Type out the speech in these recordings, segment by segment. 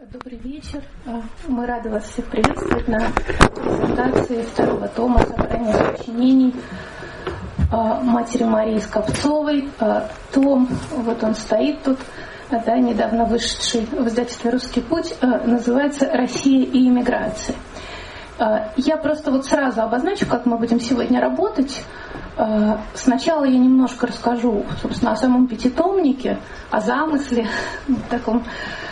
Добрый вечер. Мы рады вас всех приветствовать на презентации второго тома собрания сочинений матери Марии Скопцовой. Том, вот он стоит тут, недавно вышедший в издательстве «Русский путь», называется «Россия и иммиграция». Я просто вот сразу обозначу, как мы будем сегодня работать. Сначала я немножко расскажу, собственно, о самом пятитомнике, о замысле, таком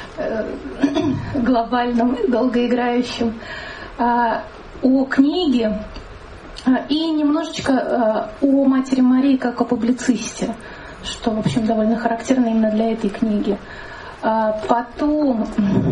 глобальном, долгоиграющем, о книге и немножечко о матери Марии как о публицисте, что, в общем, довольно характерно именно для этой книги. Потом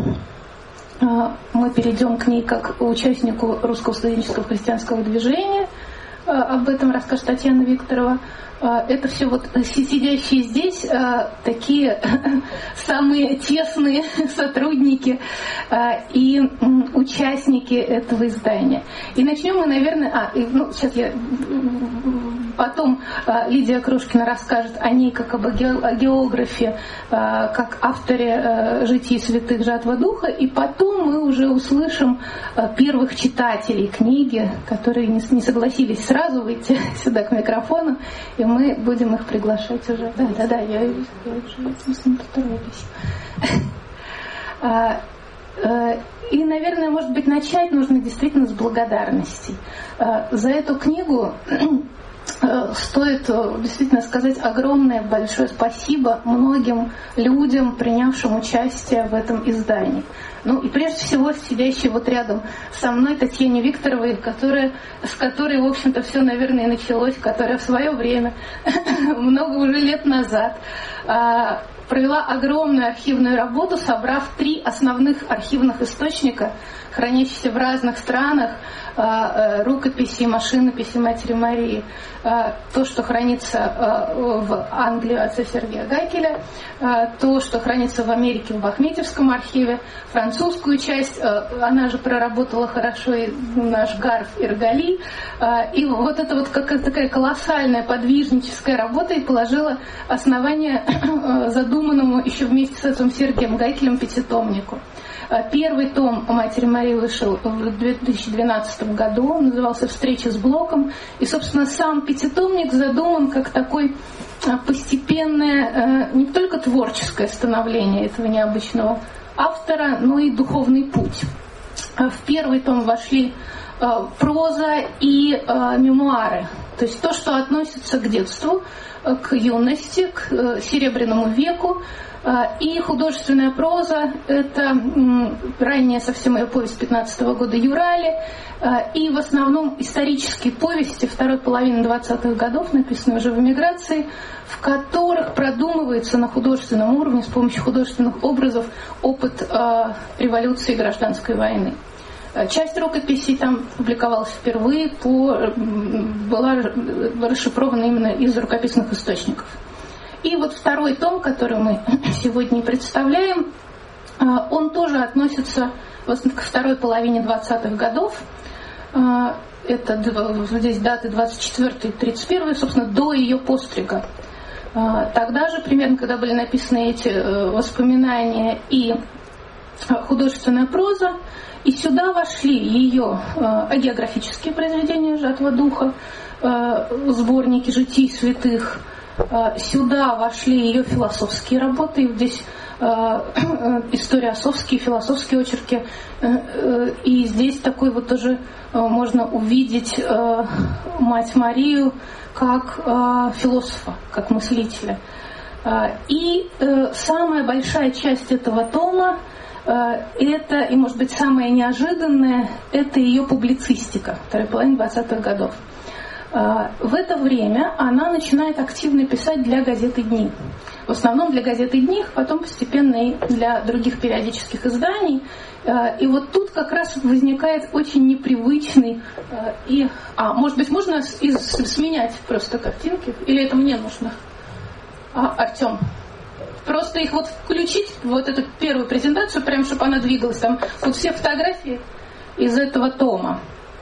мы перейдем к ней как участнику Русского студенческого христианского движения. Об этом расскажет Татьяна Викторова. Это все вот сидящие здесь такие самые тесные сотрудники и участники этого издания. И начнем мы, наверное... сейчас я... Потом Лидия Крушкина расскажет о ней как об географе, как авторе «Житий святых. Жатва духа». И потом мы уже услышим первых читателей книги, которые не согласились сразу выйти сюда к микрофону. И мы будем их приглашать уже. Да, я уже не поторопись. И, наверное, может быть, начать нужно действительно с благодарностей. За эту книгу стоит действительно сказать огромное, большое спасибо многим людям, принявшим участие в этом издании. И прежде всего сидящей вот рядом со мной Татьяне Викторовой, с которой, в общем-то, все, наверное, и началось, которая в свое время, много уже лет назад, провела огромную архивную работу, собрав 3 основных архивных источника, хранящиеся в разных странах, рукописи и машинописи матери Марии. То, что хранится в Англии отца Сергея Гайкеля, то, что хранится в Америке в Ахметьевском архиве, французскую часть, она же проработала хорошо и наш Гарф Иргали. И вот это вот какая-то такая колоссальная подвижническая работа и положила основание задуманному еще вместе с отцом Сергеем Гайкелем пятитомнику. Первый том матери Марии вышел в 2012 году, он назывался «Встреча с Блоком». И, собственно, сам пятитомник задуман как такой постепенное, не только творческое становление этого необычного автора, но и духовный путь. В первый том вошли проза и мемуары, то есть то, что относится к детству, к юности, к Серебряному веку. И художественная проза — это ранняя совсем ее повесть 15 года «Юрали», и в основном исторические повести второй половины 20-х годов, написанные уже в эмиграции, в которых продумывается на художественном уровне с помощью художественных образов опыт революции и гражданской войны. Часть рукописей там публиковалась впервые, была расшифрована именно из рукописных источников. И вот второй том, который мы сегодня представляем, он тоже относится ко второй половине 20-х годов. Это здесь даты 24 и 31, собственно, до ее пострига. Тогда же, примерно, когда были написаны эти воспоминания и художественная проза, и сюда вошли ее агеографические произведения «Жатва духа», сборники «Житий святых». Сюда вошли ее философские работы, и здесь историосовские, философские очерки, и здесь такой вот тоже можно увидеть мать Марию как философа, как мыслителя. И самая большая часть этого тома это, и может быть самое неожиданное, это ее публицистика второй половины 20-х годов. В это время она начинает активно писать для газеты «Дни». В основном для газеты «Дни», потом постепенно и для других периодических изданий. И вот тут как раз возникает очень непривычный может быть, можно сменять просто картинки? Или это мне нужно? Артем, просто их вот включить, вот эту первую презентацию, прям чтобы она двигалась. Там вот все фотографии из этого тома.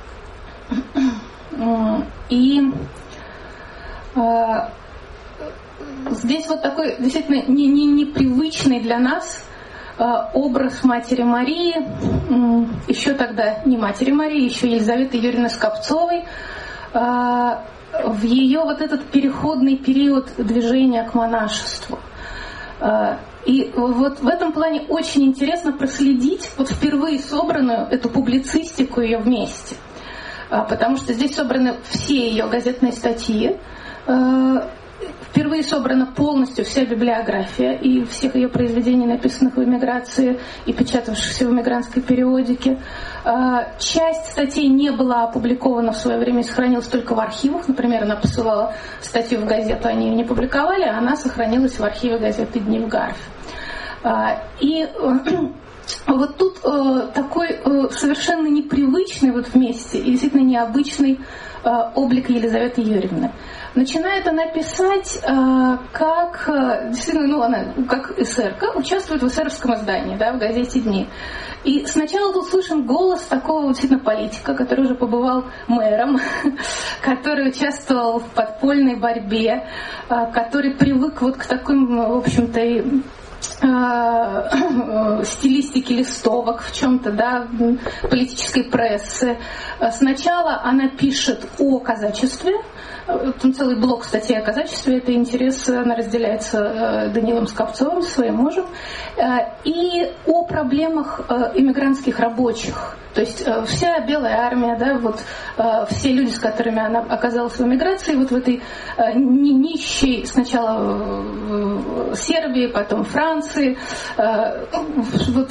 И здесь вот такой действительно непривычный для нас образ Матери Марии, еще тогда не Матери Марии, еще Елизаветы Юрьевны Скопцовой, в ее вот этот переходный период движения к монашеству. И вот в этом плане очень интересно проследить вот впервые собранную эту публицистику ее вместе. Потому что здесь собраны все ее газетные статьи, впервые собрана полностью вся библиография и всех ее произведений, написанных в эмиграции и печатавшихся в эмигрантской периодике. Часть статей не была опубликована в свое время и сохранилась только в архивах. Например, она посылала статью в газету, они ее не публиковали, а она сохранилась в архиве газеты «Дни в Гарфе». И вот тут такой совершенно непривычный вот вместе и действительно необычный облик Елизаветы Юрьевны. Начинает она писать, как действительно, она как эсерка участвует в эсеровском издании, да, в газете «Дни». И сначала тут слышен голос такого действительно политика, который уже побывал мэром, который участвовал в подпольной борьбе, который привык вот к таким, в общем-то, и стилистики листовок в чем-то, да, политической прессы. Сначала она пишет о казачестве, там целый блок статей о казачестве, это интерес, она разделяется Даниилом Скопцовым, своим мужем, и о проблемах иммигрантских рабочих. То есть вся белая армия, да, вот все люди, с которыми она оказалась в эмиграции, вот в этой нищей сначала Сербии, потом Франции, вот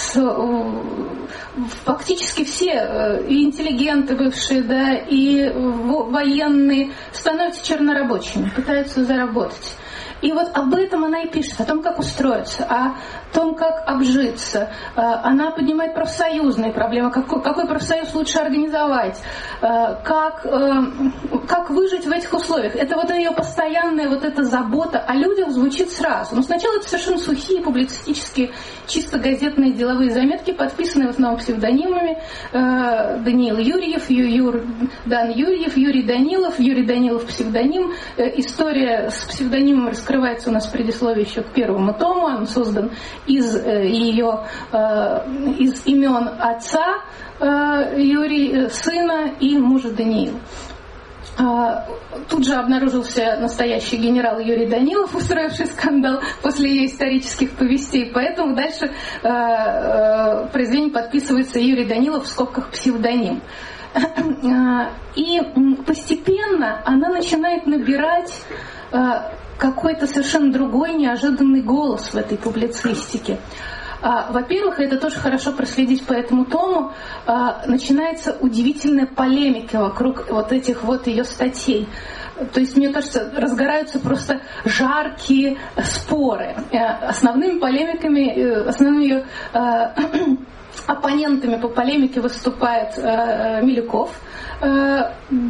фактически все и интеллигенты бывшие, да, и военные становятся чернорабочими, пытаются заработать. И вот об этом она и пишет, о том, как устроиться, о том, как обжиться. Она поднимает профсоюзные проблемы, какой профсоюз лучше организовать, как выжить в этих условиях. Это вот ее постоянная вот эта забота о людях звучит сразу. Но сначала это совершенно сухие публицистические, чисто газетные деловые заметки, подписанные в основном псевдонимами. Даниил Юрьев, Дан Юрьев, Юрий Данилов псевдоним. История с псевдонимом раскрывается у нас в предисловии еще к первому тому. Он создан из имен отца Юрий, сына и мужа Даниила. Тут же обнаружился настоящий генерал Юрий Данилов, устроивший скандал после ее исторических повестей, поэтому дальше произведение подписывается Юрий Данилов в скобках псевдоним. И постепенно она начинает набирать какой-то совершенно другой, неожиданный голос в этой публицистике. Во-первых, это тоже хорошо проследить по этому тому, начинается удивительная полемика вокруг вот этих вот ее статей. То есть, мне кажется, разгораются просто жаркие споры. Основными полемиками, основными ее оппонентами по полемике выступает Милюков. В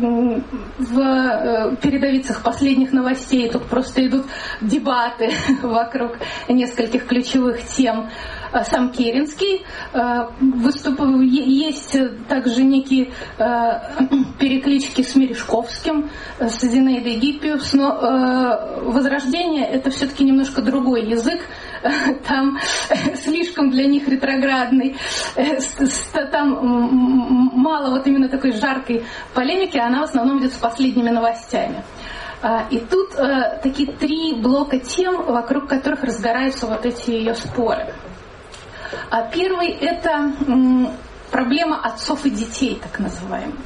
передовицах последних новостей тут просто идут дебаты вокруг нескольких ключевых тем. Сам Керенский. Есть также некие переклички с Мережковским, с Зинаидой Гиппиус, но Возрождение — это все-таки немножко другой язык. Там слишком для них ретроградный. Там мало вот именно такой жаркой полемики, она в основном идет с последними новостями. И тут такие три блока тем, вокруг которых разгораются вот эти ее споры. Первый — это проблема отцов и детей, так называемая.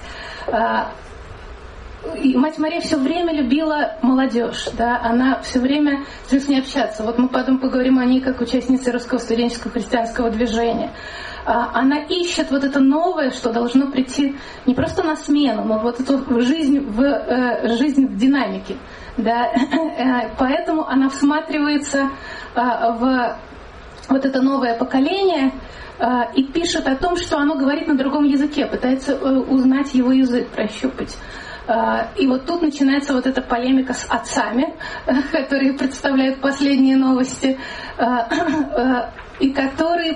И мать Мария все время любила молодежь, да, она все время с ней общаться. Вот мы потом поговорим о ней как участнице русского студенческого христианского движения. Она ищет вот это новое, что должно прийти не просто на смену, но вот эту жизнь в динамике. Да. Поэтому она всматривается в вот это новое поколение и пишет о том, что оно говорит на другом языке, пытается узнать его язык, прощупать. И вот тут начинается вот эта полемика с отцами, которые представляют последние новости, и которые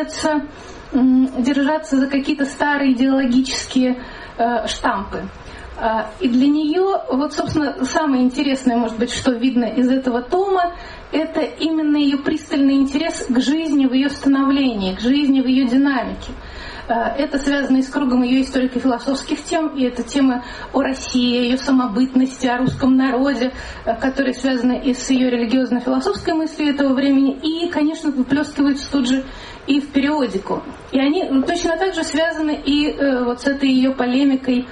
пытаются держаться за какие-то старые идеологические штампы. И для нее, вот, собственно, самое интересное, может быть, что видно из этого тома, это именно ее пристальный интерес к жизни в ее становлении, к жизни в ее динамике. Это связано и с кругом ее историко-философских тем, и это темы о России, о ее самобытности, о русском народе, которые связаны и с ее религиозно-философской мыслью этого времени, и, конечно, выплескиваются тут же и в периодику. И они точно так же связаны и вот с этой ее полемикой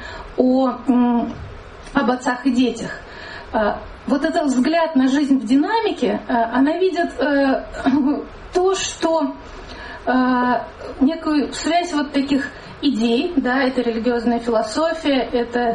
об отцах и детях. Вот этот взгляд на жизнь в динамике, она видит то, что некую связь вот таких идей, да, это религиозная философия, это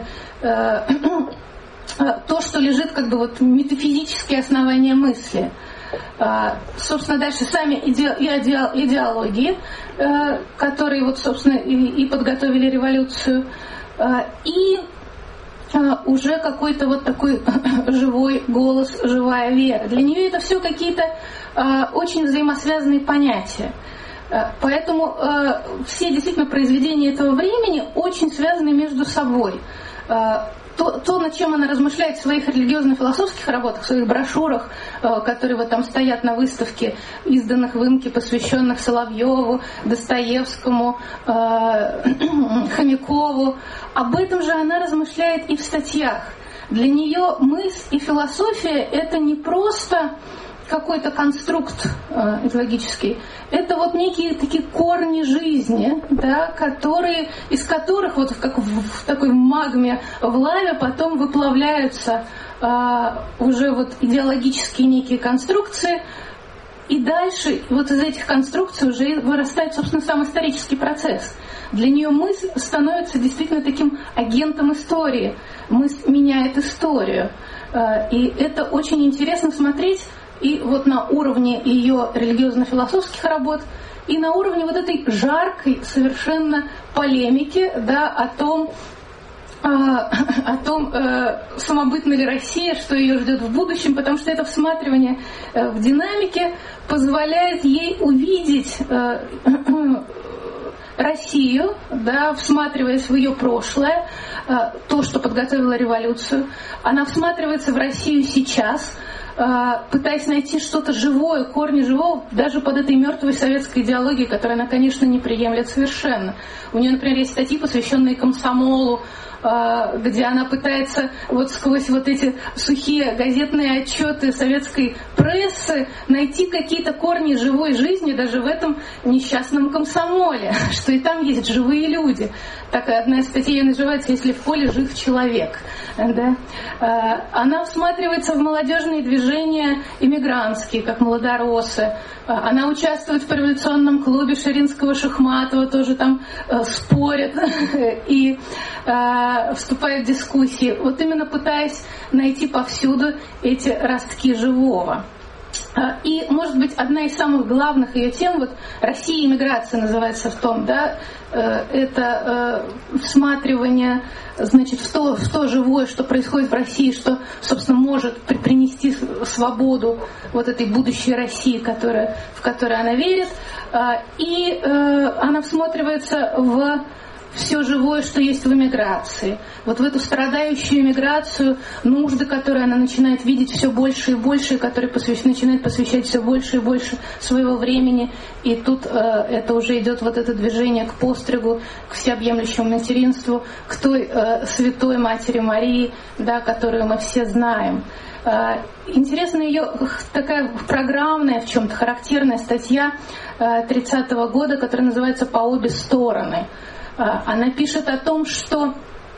то, что лежит как бы вот метафизические основания мысли. Собственно, дальше сами идеологии, которые вот, собственно, и подготовили революцию, и уже какой-то вот такой живой голос, живая вера. Для нее это все какие-то очень взаимосвязанные понятия. Поэтому все действительно произведения этого времени очень связаны между собой. То, над чем она размышляет в своих религиозно-философских работах, в своих брошюрах, которые вот там стоят на выставке, изданных в Имке, посвященных Соловьеву, Достоевскому, Хомякову, об этом же она размышляет и в статьях. Для нее мысль и философия — это не просто какой-то конструкт идеологический, это вот некие такие корни жизни, да, из которых вот как в такой магме, в лаве потом выплавляются уже вот идеологические некие конструкции, и дальше вот из этих конструкций уже вырастает, собственно, сам исторический процесс. Для нее мысль становится действительно таким агентом истории. Мысль меняет историю. И это очень интересно смотреть и вот на уровне ее религиозно-философских работ, и на уровне вот этой жаркой совершенно полемики, да, о том, самобытна ли Россия, что ее ждет в будущем, потому что это всматривание в динамике позволяет ей увидеть Россию, да, всматриваясь в ее прошлое, то, что подготовило революцию. Она всматривается в Россию сейчас, пытаясь найти что-то живое, корни живого, даже под этой мертвой советской идеологией, которую она, конечно, не приемлет совершенно. У нее, например, есть статьи, посвященные комсомолу, где она пытается вот сквозь вот эти сухие газетные отчеты советской прессы найти какие-то корни живой жизни даже в этом несчастном комсомоле, что и там есть живые люди. Так одна из статей называется «Если в поле жив человек». Да? Она всматривается в молодежные движения иммигрантские, как молодоросы. Она участвует в революционном клубе Ширинского-Шахматова, тоже там спорят и вступают в дискуссии, вот именно пытаясь найти повсюду эти ростки живого. И, может быть, одна из самых главных ее тем, вот «Россия и миграция» называется в том, да, это всматривание, значит, в то живое, что происходит в России, что, собственно, может принести свободу вот этой будущей России, в которой она верит, и она всматривается в все живое, что есть в эмиграции. Вот в эту страдающую эмиграцию, нужды, которые она начинает видеть все больше и больше, и которые начинает посвящать все больше и больше своего времени. И тут это уже идет вот это движение к постригу, к всеобъемлющему материнству, к той святой Матери Марии, да, которую мы все знаем. Интересна ее такая программная, в чем-то характерная статья 30-го года, которая называется «По обе стороны». Она пишет о том, что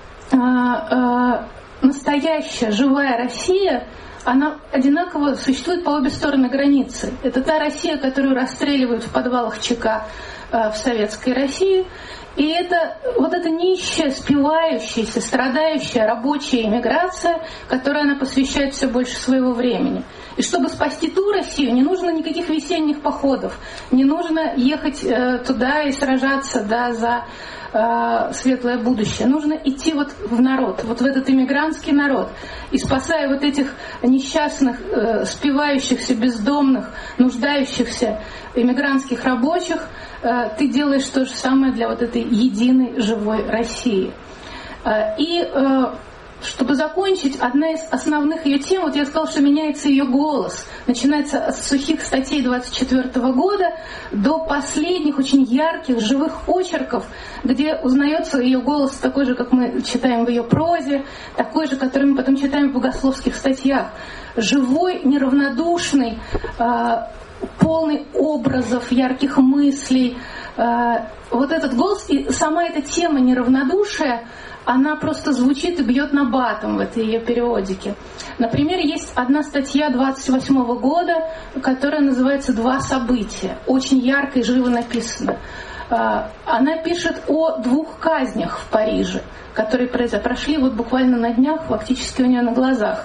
настоящая живая Россия, она одинаково существует по обе стороны границы. Это та Россия, которую расстреливают в подвалах ЧК в советской России, и это вот эта нищая, спивающаяся, страдающая рабочая эмиграция, которой она посвящает все больше своего времени. И чтобы спасти ту Россию, не нужно никаких весенних походов, не нужно ехать туда и сражаться, да, за светлое будущее. Нужно идти вот в народ, вот в этот иммигрантский народ. И спасая вот этих несчастных, спивающихся, бездомных, нуждающихся иммигрантских рабочих, ты делаешь то же самое для вот этой единой живой России. И чтобы закончить, одна из основных ее тем, вот я сказала, что меняется ее голос. Начинается с сухих статей 24 года до последних очень ярких, живых очерков, где узнается ее голос такой же, как мы читаем в ее прозе, такой же, который мы потом читаем в богословских статьях. Живой, неравнодушный, полный образов, ярких мыслей. Вот этот голос и сама эта тема неравнодушия, она просто звучит и бьет набатом в этой ее периодике. Например, есть одна статья 28 года, которая называется «Два события». Очень ярко и живо написана. Она пишет о 2 казнях в Париже, которые прошли вот буквально на днях, фактически у нее на глазах.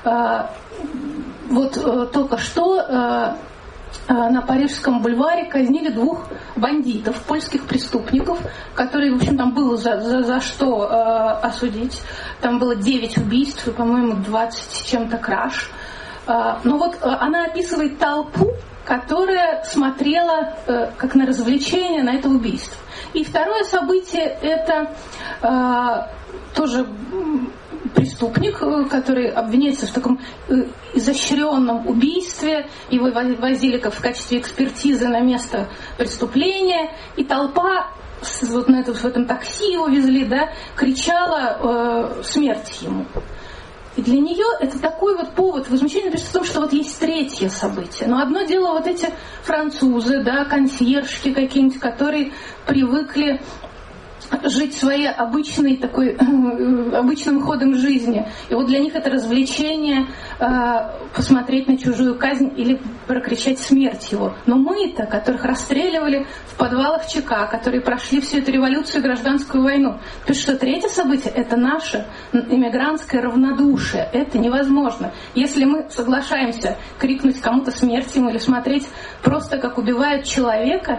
Вот только что на Парижском бульваре казнили 2 бандитов, польских преступников, которые, в общем, там было за что осудить. Там было 9 убийств и, по-моему, 20 с чем-то краж. Но вот она описывает толпу, которая смотрела как на развлечение на это убийство. И второе событие — это тоже преступник, который обвиняется в таком изощренном убийстве. Его возили как в качестве экспертизы на место преступления. И толпа, вот в этом такси его везли, да, кричала смерть ему. И для нее это такой вот повод возмущения, пишет о том, что вот есть третье событие. Но одно дело вот эти французы, да, консьержки какие-нибудь, которые привыкли жить своей обычным ходом жизни. И вот для них это развлечение посмотреть на чужую казнь или прокричать смерть его. Но мы-то, которых расстреливали в подвалах ЧК, которые прошли всю эту революцию и гражданскую войну, пишут, что третье событие — это наше иммигрантское равнодушие. Это невозможно. Если мы соглашаемся крикнуть кому-то смерть ему или смотреть просто, как убивают человека,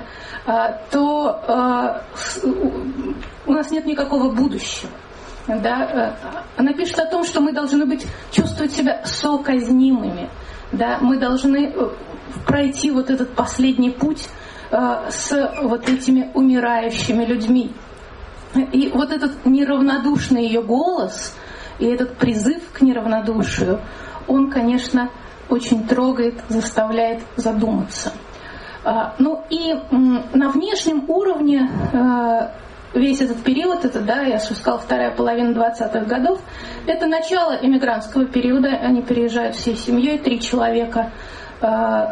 то у нас нет никакого будущего. Да? Она пишет о том, что мы должны чувствовать себя соказнимыми. Да? Мы должны пройти вот этот последний путь с вот этими умирающими людьми. И вот этот неравнодушный ее голос и этот призыв к неравнодушию, он, конечно, очень трогает, заставляет задуматься. Ну и на внешнем уровне весь этот период, это, да, я сказала, вторая половина 20-х годов, это начало эмигрантского периода. Они переезжают всей семьей, 3 человека с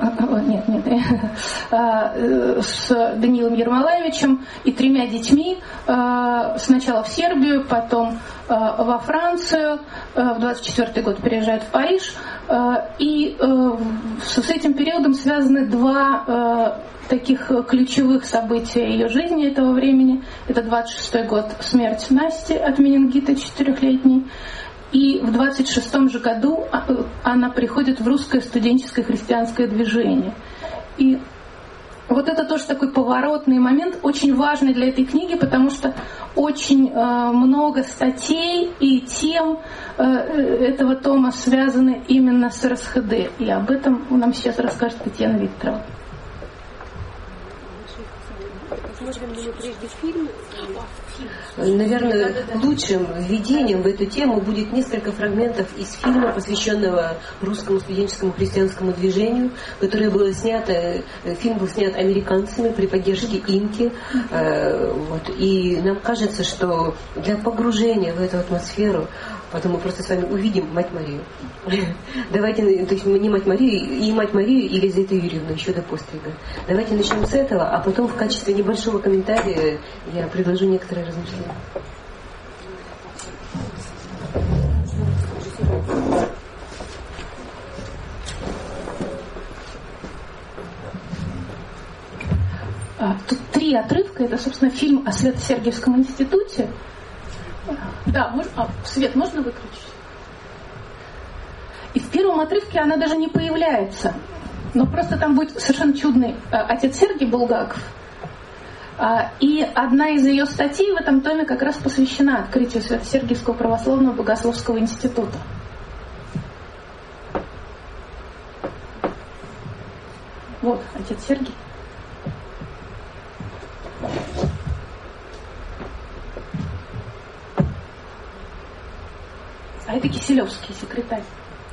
Даниилом Ермолаевичем и 3 детьми, сначала в Сербию, потом во Францию, в 24-й год переезжают в Париж. И с этим периодом связаны 2 таких ключевых события ее жизни этого времени. Это 26-й год, смерть Насти от менингита 4-летней. И в 26-м же году она приходит в русское студенческое христианское движение. И вот это тоже такой поворотный момент, очень важный для этой книги, потому что очень много статей и тем этого тома связаны именно с РСХД. И об этом нам сейчас расскажет Татьяна Викторовна. Наверное, лучшим введением в эту тему будет несколько фрагментов из фильма, посвященного русскому студенческому христианскому движению, которое было снято, фильм был снят американцами при поддержке Инки. И нам кажется, что для погружения в эту атмосферу, потом мы просто с вами увидим Мать Марию. Давайте, то есть не Мать Марию, и Мать Марию, и Елизавету Юрьевну еще до пострига. Давайте начнем с этого, а потом в качестве небольшого комментария я предложу некоторые размышления. Тут 3 отрывка. Это, собственно, фильм о Свято-Сергиевском институте. Да, свет можно выключить? И в первом отрывке она даже не появляется. Но просто там будет совершенно чудный отец Сергий Булгаков. И одна из ее статей в этом томе как раз посвящена открытию Свято-Сергиевского православного богословского института. Вот отец Сергий. А это Киселевский секретарь.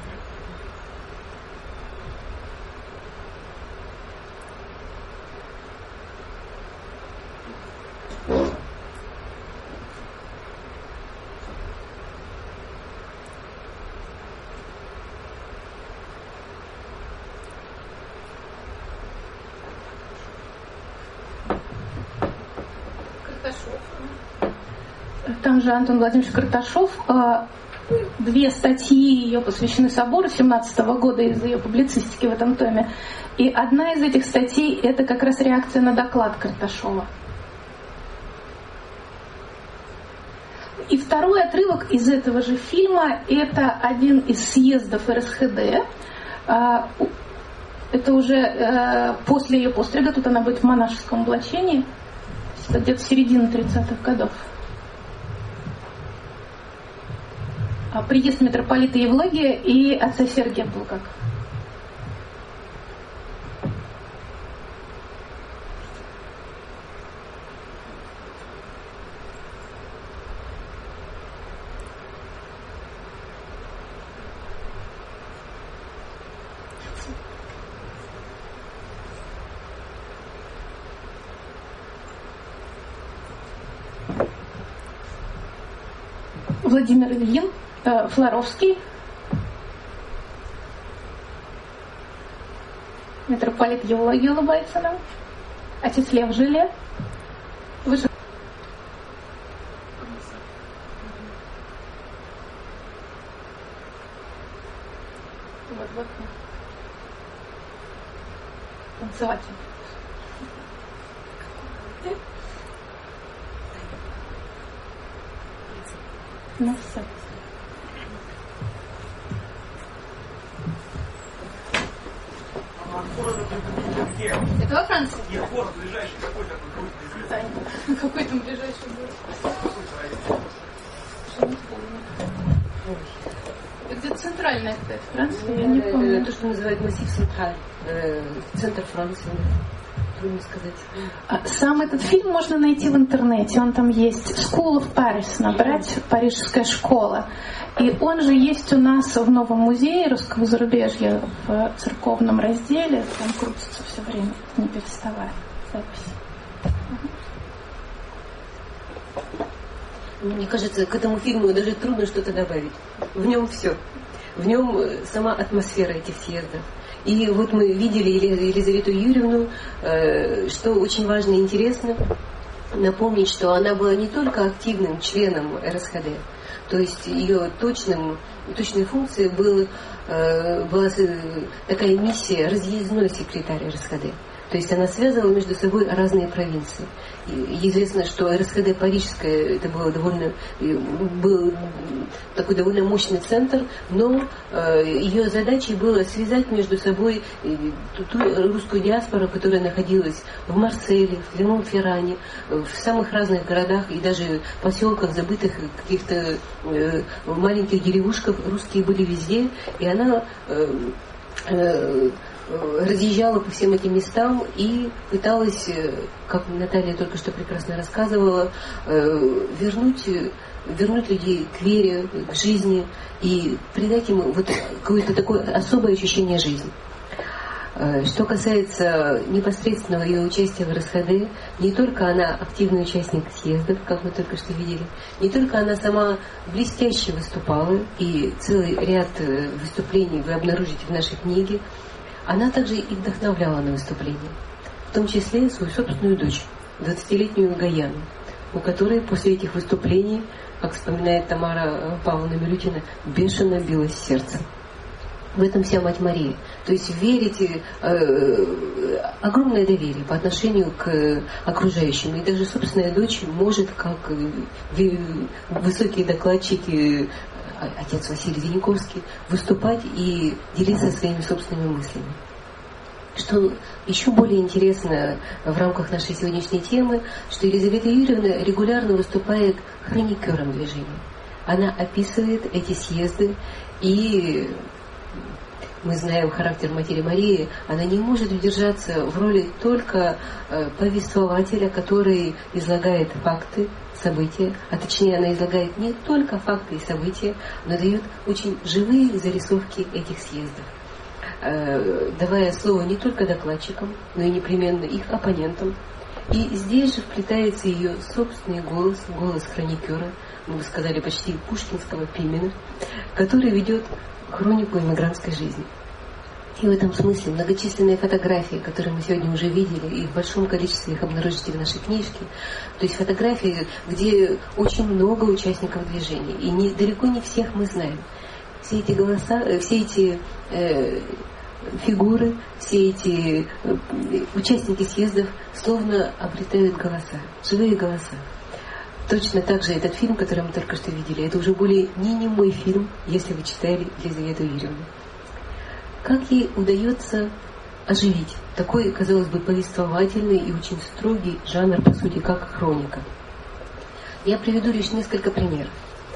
Там же Антон Владимирович Карташов. 2 статьи ее посвящены собору 17-го года из ее публицистики в этом томе. И одна из этих статей — это как раз реакция на доклад Карташова. И второй отрывок из этого же фильма — это один из съездов РСХД. Это уже после ее пострига, тут она будет в монашеском облачении, где-то середина 30-х годов. Приезд митрополита Евлогия и отца Сергия Булгакова. Владимир Ильин, Флоровский, митрополит Евлогий улыбается нам, отец Лев Жиле. Выше. Вот. Танцевать. Ну все. Это во Франции? Нет, город ближайший какой-то. Какой там ближайший город? Где-то центральная какая-то Франция, я не помню. То, что называют массив Централь, центр Франции. Трудно сказать. Сам этот фильм можно найти в интернете. Он там есть. School of Paris, набрать, парижская школа. И он же есть у нас в новом музее русского зарубежья в церковном разделе. Там крутится все время, не переставая запись. Мне кажется, к этому фильму даже трудно что-то добавить. В нем все. В нем сама атмосфера этих съездов. И вот мы видели Елизавету Юрьевну, что очень важно и интересно напомнить, что она была не только активным членом РСХД, то есть ее точной функцией была такая миссия разъездной секретарь РСХД. То есть она связывала между собой разные провинции. И известно, что РСХД парижская, это был такой довольно мощный центр, но ее задачей было связать между собой ту русскую диаспору, которая находилась в Марселе, в Лемон-Ферране, в самых разных городах и даже поселках, забытых каких-то маленьких деревушках. Русские были везде, и она разъезжала по всем этим местам и пыталась, как Наталья только что прекрасно рассказывала, вернуть людей к вере, к жизни и придать им вот какое-то такое особое ощущение жизни. Что касается непосредственного ее участия в РСХД, не только она активный участник съездов, как мы только что видели, не только она сама блестяще выступала, и целый ряд выступлений вы обнаружите в нашей книге, она также и вдохновляла на выступления, в том числе свою собственную дочь, 20-летнюю Гаяну, у которой после этих выступлений, как вспоминает Тамара Павловна Милютина, бешено билось сердце. В этом вся Мать Мария. То есть верите, огромное доверие по отношению к окружающим. И даже собственная дочь может, как высокие докладчики, отец Василий Винниковский, выступать и делиться своими собственными мыслями. Что еще более интересно в рамках нашей сегодняшней темы, что Елизавета Юрьевна регулярно выступает хроникером движения. Она описывает эти съезды и мы знаем характер матери Марии, она не может удержаться в роли только повествователя, который излагает факты, события, а точнее она излагает не только факты и события, но дает очень живые зарисовки этих съездов, давая слово не только докладчикам, но и непременно их оппонентам. И здесь же вплетается ее собственный голос, голос хроникера, мы бы сказали почти пушкинского Пимена, который ведет хронику иммигрантской жизни. И в этом смысле многочисленные фотографии, которые мы сегодня уже видели, и в большом количестве их обнаружите в нашей книжке, то есть фотографии, где очень много участников движения, и далеко не всех мы знаем. Все эти голоса, все эти фигуры, все эти участники съездов словно обретают голоса, живые голоса. Точно так же этот фильм, который мы только что видели, это уже более не немой фильм, если вы читали Елизавету Юрьевну. Как ей удается оживить такой, казалось бы, повествовательный и очень строгий жанр, по сути, как хроника? Я приведу лишь несколько примеров.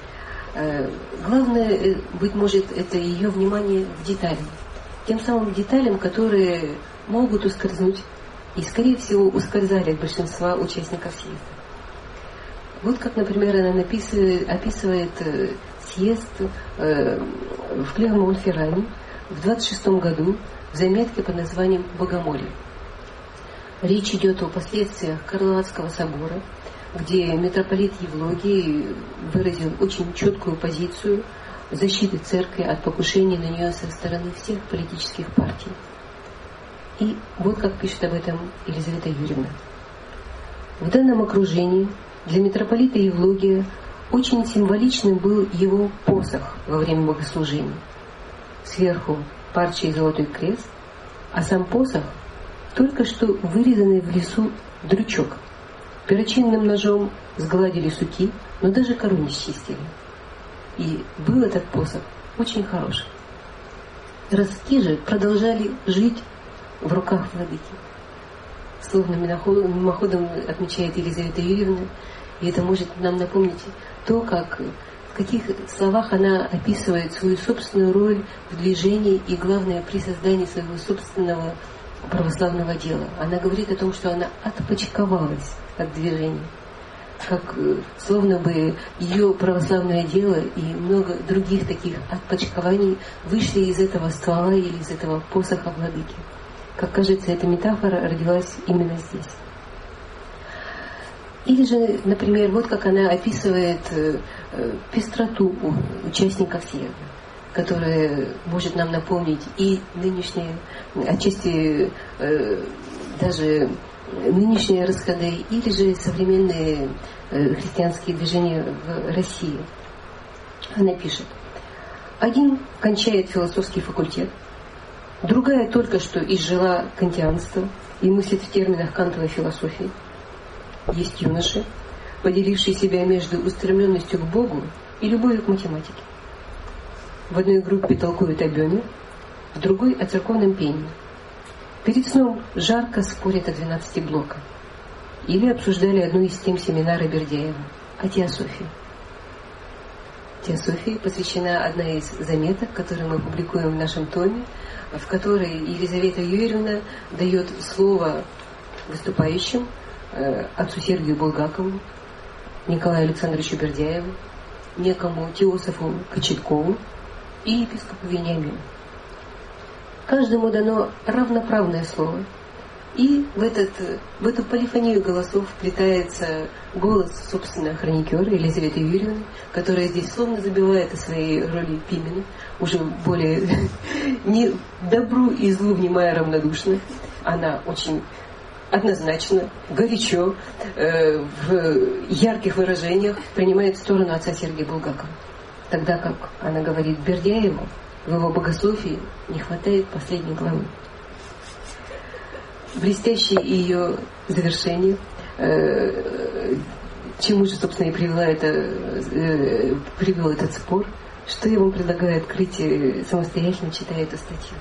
Главное, быть может, это ее внимание к деталям. Тем самым деталям, которые могут ускользнуть и, скорее всего, ускользали от большинства участников съезда. Вот как, например, она описывает съезд в Клермон-Ферране в 26 году в заметке под названием «Богомолье». Речь идет о последствиях Карловацкого собора, где митрополит Евлогий выразил очень четкую позицию защиты церкви от покушений на нее со стороны всех политических партий. И вот как пишет об этом Елизавета Юрьевна. В данном окружении для митрополита Евлогия очень символичным был его посох во время богослужения. Сверху парчий золотой крест, а сам посох только что вырезанный в лесу дрючок. Перочинным ножом сгладили суки, но даже кору не счистили. И был этот посох очень хороший. Ростки же продолжали жить в руках владыки. Словно мимоходом отмечает Елизавета Юрьевна, и это может нам напомнить то, в каких словах она описывает свою собственную роль в движении и, главное, при создании своего собственного православного дела. Она говорит о том, что она отпочковалась от движения. Как словно бы ее православное дело и много других таких отпочкований вышли из этого ствола или из этого посоха владыки. Как кажется, эта метафора родилась именно здесь. Или же, например, вот как она описывает пестроту участников съезда, которая может нам напомнить и нынешние, отчасти даже нынешние расходы, или же современные христианские движения в России. Она пишет: один кончает философский факультет, другая только что изжила кантианство и мыслит в терминах кантовой философии. Есть юноши, поделившие себя между устремленностью к Богу и любовью к математике. В одной группе толкуют о Бёме, в другой о церковном пении. Перед сном жарко спорят о 12 блоках. Или обсуждали одну из тем семинара Бердяева о теософии. Теософии посвящена одна из заметок, которую мы публикуем в нашем томе, в которой Елизавета Юрьевна дает слово выступающим, отцу Сергию Булгакову, Николаю Александровичу Бердяеву, некому Теософу Кочеткову и епископу Вениамину. Каждому дано равноправное слово, и в эту полифонию голосов вплетается голос, собственно, хроникера Елизаветы Юрьевны, которая здесь словно забивает о своей роли Пимена, уже более не добру и злу внимая равнодушно. Она очень однозначно, горячо, в ярких выражениях принимает сторону отца Сергия Булгакова. Тогда как она говорит Бердяеву, в его богословии не хватает последней главы. Блестящее ее завершение, чему же, собственно, и привел этот спор, что я вам предлагаю открыть самостоятельно, читая эту статью.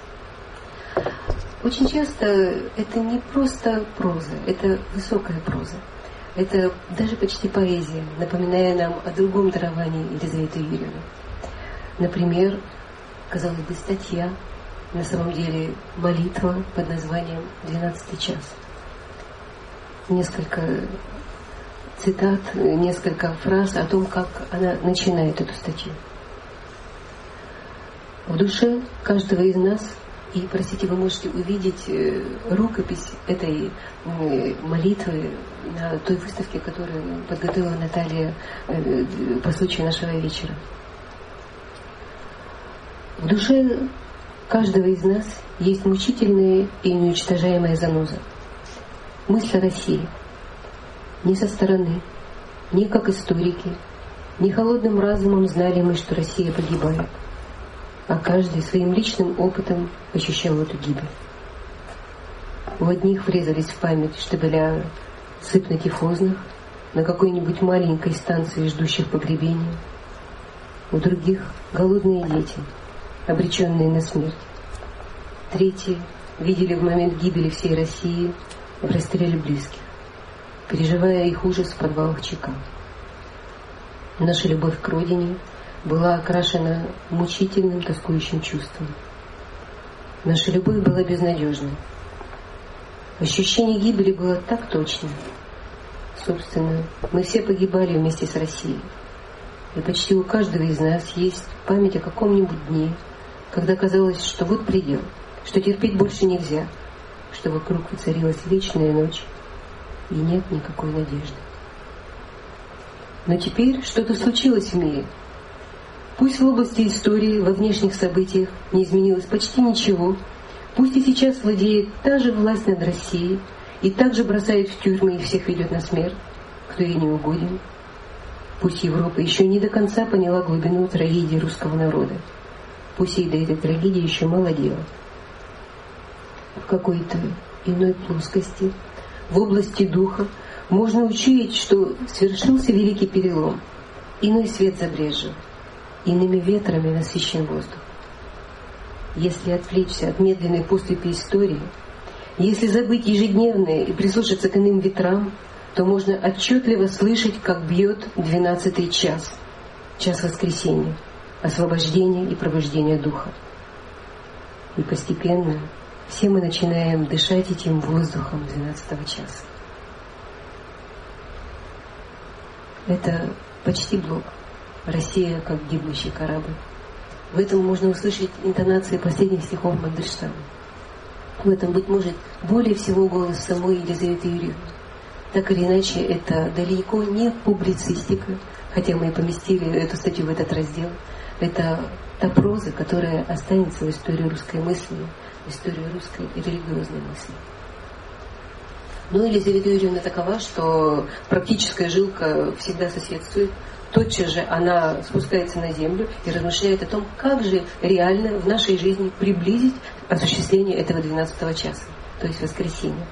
Очень часто это не просто проза, это высокая проза. Это даже почти поэзия, напоминая нам о другом даровании Елизаветы Юрьевны. Например, казалось бы, статья на самом деле молитва под названием «12 час». Несколько цитат, несколько фраз о том, как она начинает эту статью. В душе каждого из нас, и, простите, вы можете увидеть рукопись этой молитвы на той выставке, которую подготовила Наталья по случаю нашего вечера. В душе каждого из нас есть мучительная и неуничтожаемая заноза. Мысль о России. Ни со стороны, ни как историки, ни холодным разумом знали мы, что Россия погибает, а каждый своим личным опытом ощущал эту гибель. У одних врезались в память штабеля сыпно-тифозных на какой-нибудь маленькой станции, ждущих погребения, у других голодные дети, обреченные на смерть. Третьи видели в момент гибели всей России в расстреле близких, переживая их ужас в подвалах ЧК. Наша любовь к родине была окрашена мучительным, тоскующим чувством. Наша любовь была безнадежной. Ощущение гибели было так точно. Собственно, мы все погибали вместе с Россией. И почти у каждого из нас есть память о каком-нибудь дне, когда казалось, что вот предел, что терпеть больше нельзя, что вокруг воцарилась вечная ночь, и нет никакой надежды. Но теперь что-то случилось в мире. Пусть в области истории, во внешних событиях не изменилось почти ничего, пусть и сейчас владеет та же власть над Россией и также бросает в тюрьмы и всех ведет на смерть, кто ей не угоден. Пусть Европа еще не до конца поняла глубину трагедии русского народа. Пусть ей до этой трагедии еще мало дела. В какой-то иной плоскости, в области духа, можно учуять, что свершился великий перелом. Иной свет забрезжил, иными ветрами насыщен воздух. Если отвлечься от медленной поступи истории, если забыть ежедневное и прислушаться к иным ветрам, то можно отчетливо слышать, как бьет 12-й час, час воскресения, освобождения и пробуждения духа. И постепенно все мы начинаем дышать этим воздухом 12-го часа. Это почти блок. Россия как гибнущий корабль. В этом можно услышать интонации последних стихов Мандельштама. В этом, быть может, более всего голос самой Елизаветы Юрьевны. Так или иначе, это далеко не публицистика, хотя мы и поместили эту статью в этот раздел. Это та проза, которая останется в истории русской мысли, в истории русской религиозной мысли. Но Елизавета Юрьевна такова, что практическая жилка всегда соседствует. Тотчас же она спускается на землю и размышляет о том, как же реально в нашей жизни приблизить осуществление этого 12-го часа, то есть воскресенья.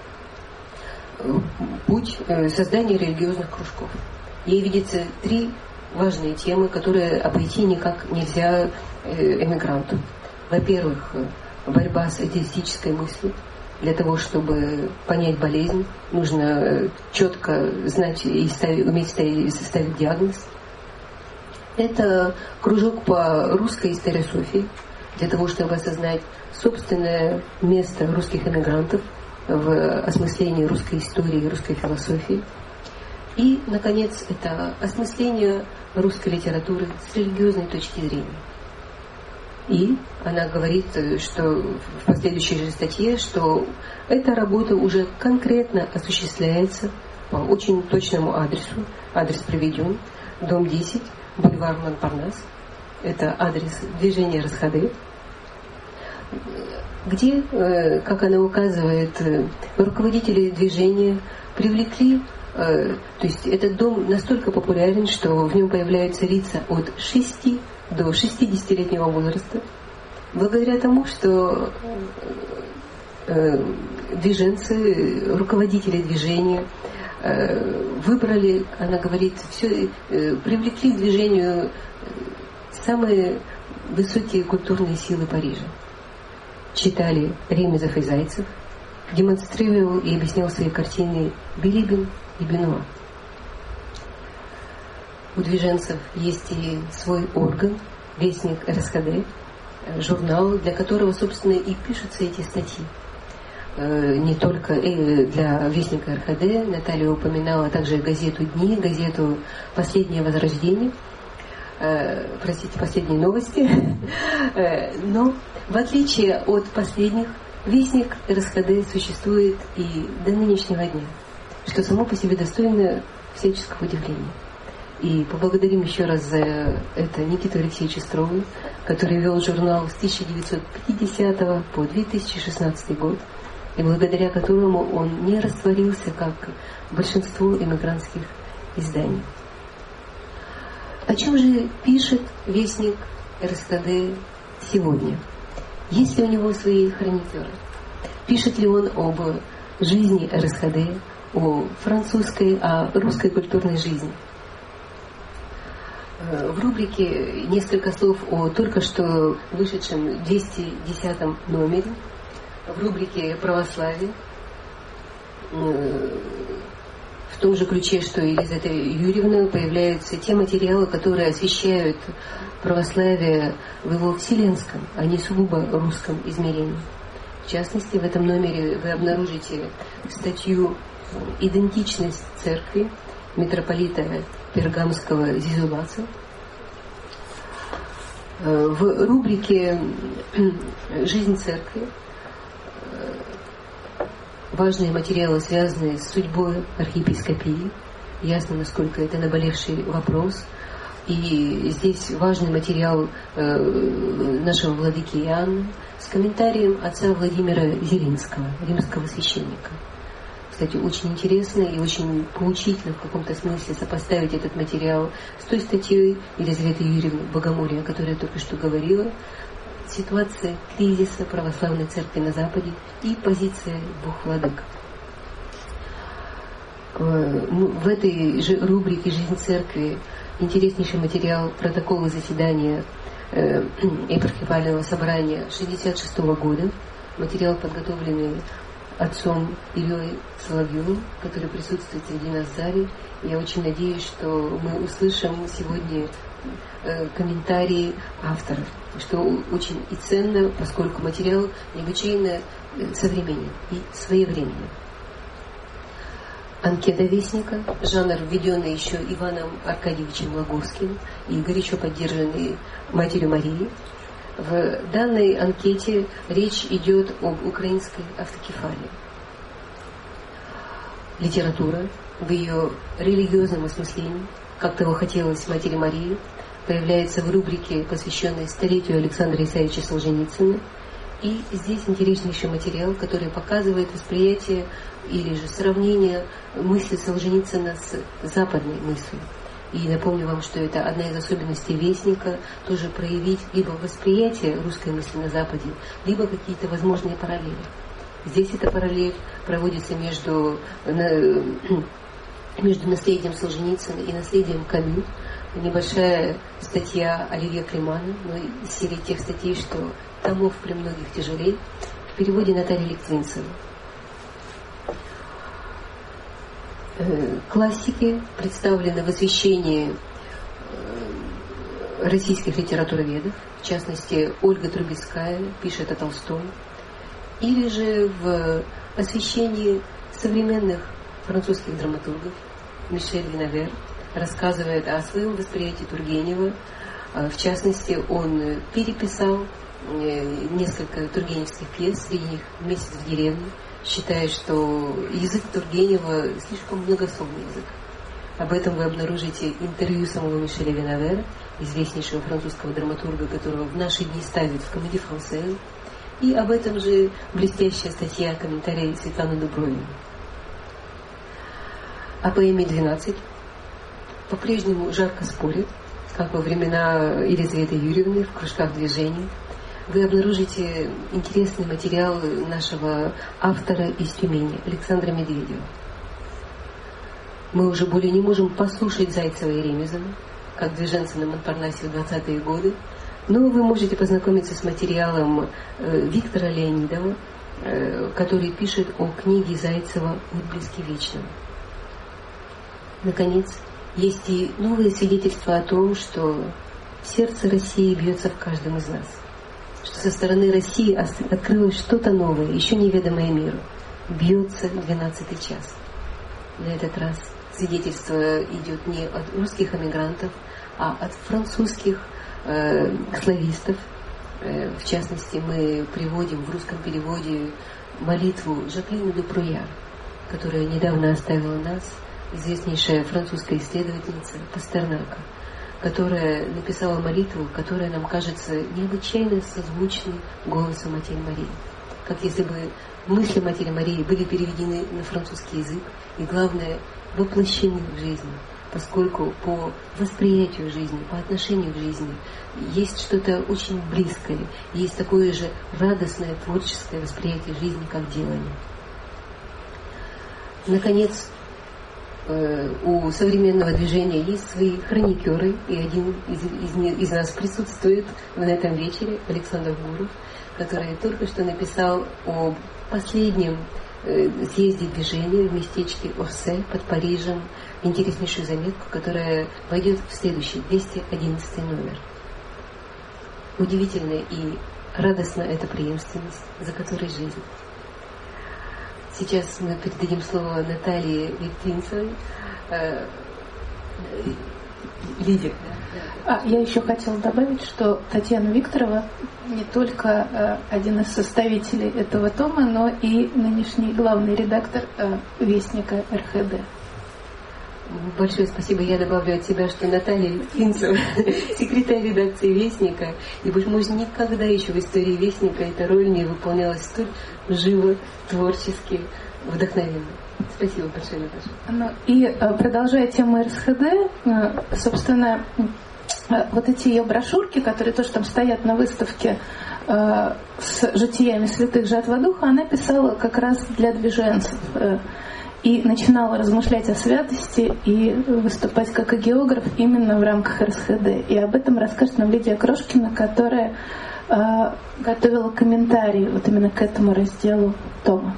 Путь создания религиозных кружков. Ей видится 3 важные темы, которые обойти никак нельзя эмигранту. Во-первых, борьба с атеистической мыслью. Для того, чтобы понять болезнь, нужно четко знать и уметь ставить диагноз. Это кружок по русской историософии, для того, чтобы осознать собственное место русских эмигрантов в осмыслении русской истории и русской философии. И, наконец, это осмысление русской литературы с религиозной точки зрения. И она говорит, что в последующей же статье, что эта работа уже конкретно осуществляется по очень точному адресу. Адрес приведен. Дом 10, бульвар Монпарнас. Это адрес движения Расходы, где, как она указывает, руководители движения привлекли, то есть этот дом настолько популярен, что в нем появляются лица от 6 до 60-летнего возраста, благодаря тому, что движенцы, руководители движения выбрали, она говорит, все, привлекли к движению самые высокие культурные силы Парижа. Читали Ремезов и Зайцев, демонстрировал и объяснял свои картины Билибин и Бенуа. У движенцев есть и свой орган, вестник РСХД. журнал, для которого, собственно, и пишутся эти статьи. Не только для Вестника РХД, Наталья упоминала также газету «Дни», газету «Последнее возрождение», «Последние новости». Но в отличие от последних, Вестник РСХД существует и до нынешнего дня, что само по себе достойно всяческого удивления. И поблагодарим еще раз за это Никиту Алексеевича Строгу, который вел журнал с 1950 по 2016 год, и благодаря которому он не растворился, как большинство эмигрантских изданий. О чем же пишет Вестник РСХД сегодня? Есть ли у него свои хроникеры? Пишет ли он об жизни РСХД, о французской, о русской культурной жизни? В рубрике несколько слов о только что вышедшем 210 номере, в рубрике «Православие», в том же ключе, что и Елизавета Юрьевна, появляются те материалы, которые освещают православие в его вселенском, а не сугубо русском измерении. В частности, в этом номере вы обнаружите статью «Идентичность церкви» митрополита Пергамского Зизулаца. В рубрике «Жизнь церкви» важные материалы, связанные с судьбой архиепископии. Ясно, насколько это наболевший вопрос. И здесь важный материал нашего владыки Иоанна с комментарием отца Владимира Зелинского, римского священника. Кстати, очень интересно и очень поучительно в каком-то смысле сопоставить этот материал с той статьей Елизаветы Юрьевны «Богомолье», о которой я только что говорила. Ситуация кризиса православной церкви на Западе и позиция двух владык. В этой же рубрике «Жизнь церкви» интереснейший материал протокола заседания епархиального собрания 1966 года. Материал, подготовленный отцом Ильей Соловьевым, который присутствует среди нас в зале. Я очень надеюсь, что мы услышим сегодня комментарии авторов, что очень и ценно, поскольку материал необычайно современен и своевременен. Анкета Вестника, жанр, введенный еще Иваном Аркадьевичем Лаговским и горячо поддержанный Матерью Марией. В данной анкете речь идет об украинской автокефалии. Литература в ее религиозном осмыслении, как того хотелось Матери Марии, появляется в рубрике, посвященной столетию Александра Исаевича Солженицына. И здесь интереснейший материал, который показывает восприятие или же сравнение мысли Солженицына с западной мыслью. И напомню вам, что это одна из особенностей Вестника, тоже проявить либо восприятие русской мысли на Западе, либо какие-то возможные параллели. Здесь эта параллель проводится между наследием Солженицына и наследием Камю. Небольшая статья Оливье Климана, но из серии тех статей, что томов при многих тяжелее, в переводе Натальи Литвинцевой. Классики представлены в освещении российских литературоведов, в частности, Ольга Трубецкая пишет о Толстом, или же в освещении современных французских драматургов. Мишель Винавер рассказывает о своем восприятии Тургенева. В частности, он переписал несколько тургеневских пьес, среди них «Месяц в деревне», считая, что язык Тургенева слишком многословный язык. Об этом вы обнаружите интервью самого Мишеля Винавера, известнейшего французского драматурга, которого в наши дни ставят в «Комедии францез». И об этом же блестящая статья, комментарий Светланы Дубровиной. О поэме «12» по-прежнему жарко спорят, как во времена Елизаветы Юрьевны в кружках движений. Вы обнаружите интересный материал нашего автора из Тюмени, Александра Медведева. Мы уже более не можем послушать Зайцева и Ремезова, как движенцы на Монпарнасе в 20-е годы, но вы можете познакомиться с материалом Виктора Леонидова, который пишет о книге Зайцева «Отблески вечного». Наконец, есть и новые свидетельства о том, что сердце России бьется в каждом из нас. что со стороны России открылось что-то новое, еще неведомое миру. Бьется 12-й час. На этот раз свидетельство идет не от русских эмигрантов, а от французских славистов. В частности, мы приводим в русском переводе молитву Жаклина Дупруя, которая недавно оставила нас, известнейшая французская исследовательница Пастернака, которая написала молитву, которая нам кажется необычайно созвучной голосу Матери Марии. Как если бы мысли Матери Марии были переведены на французский язык и, главное, воплощены в жизнь, поскольку по восприятию жизни, по отношению к жизни есть что-то очень близкое, есть такое же радостное творческое восприятие жизни, как делание. Наконец, у современного движения есть свои хроникеры, и один из нас присутствует на этом вечере, Александр Гуров, который только что написал о последнем съезде движения в местечке Орсель под Парижем интереснейшую заметку, которая войдет в следующий, 211 номер. Удивительная и радостна эта преемственность, за которой жизнь. Сейчас мы передадим слово Наталье Литвинцевой. Лидия. Я еще хотела добавить, что Татьяна Викторова не только один из составителей этого тома, но и нынешний главный редактор Вестника РХД. Большое спасибо. Я добавлю от себя, что Наталья Литвинцева, секретарь редакции Вестника, и, быть может, никогда еще в истории Вестника эта роль не выполнялась столь живо, творчески, вдохновенно. Спасибо большое, Наташа. И продолжая тему РСХД, собственно, вот эти ее брошюрки, которые тоже там стоят на выставке с житиями святых Жатва Духа, она писала как раз для движенцев. И начинала размышлять о святости и выступать как агеограф именно в рамках РСХД. И об этом расскажет нам Лидия Крошкина, которая готовила комментарий вот именно к этому разделу тома.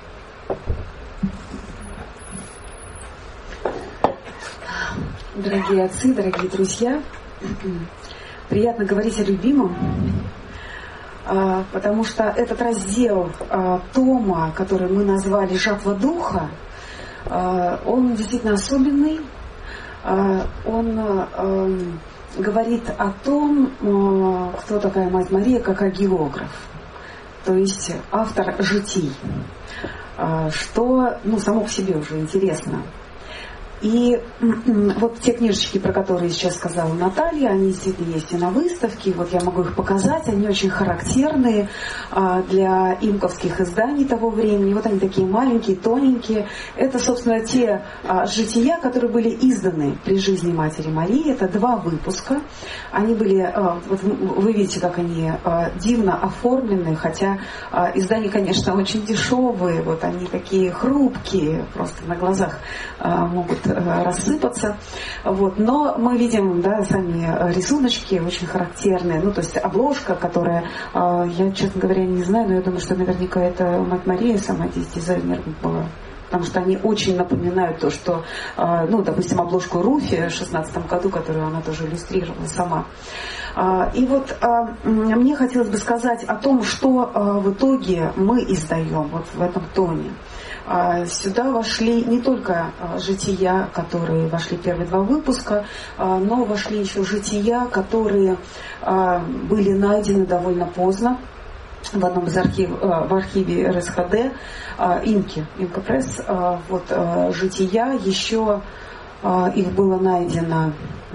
Дорогие отцы, дорогие друзья, приятно говорить о любимом, потому что этот раздел тома, который мы назвали «Жатва Духа», он действительно особенный. Он говорит о том, кто такая Мать Мария, как агеограф, то есть автор житий, что само по себе уже интересно. И вот те книжечки, про которые сейчас сказала Наталья, они действительно есть и на выставке. Вот я могу их показать. Они очень характерные для имковских изданий того времени. Вот они такие маленькие, тоненькие. Это, собственно, те жития, которые были изданы при жизни Матери Марии. Это 2 выпуска. Они были, вот вы видите, как они дивно оформлены, хотя издания, конечно, очень дешевые. Вот они такие хрупкие, просто на глазах могут рассыпаться. Вот. Но мы видим, сами рисуночки очень характерные. То есть обложка, которая, я, честно говоря, не знаю, но я думаю, что наверняка это Мать Мария сама здесь дизайнер была. Потому что они очень напоминают то, что, допустим, обложку Руфи в 16 году, которую она тоже иллюстрировала сама. И вот мне хотелось бы сказать о том, что в итоге мы издаем вот в этом томе. Сюда вошли не только жития, которые вошли первые 2 выпуска, но вошли еще жития, которые были найдены довольно поздно в одном из в архиве РСХД, Имка Пресс. Вот жития еще их было найдено.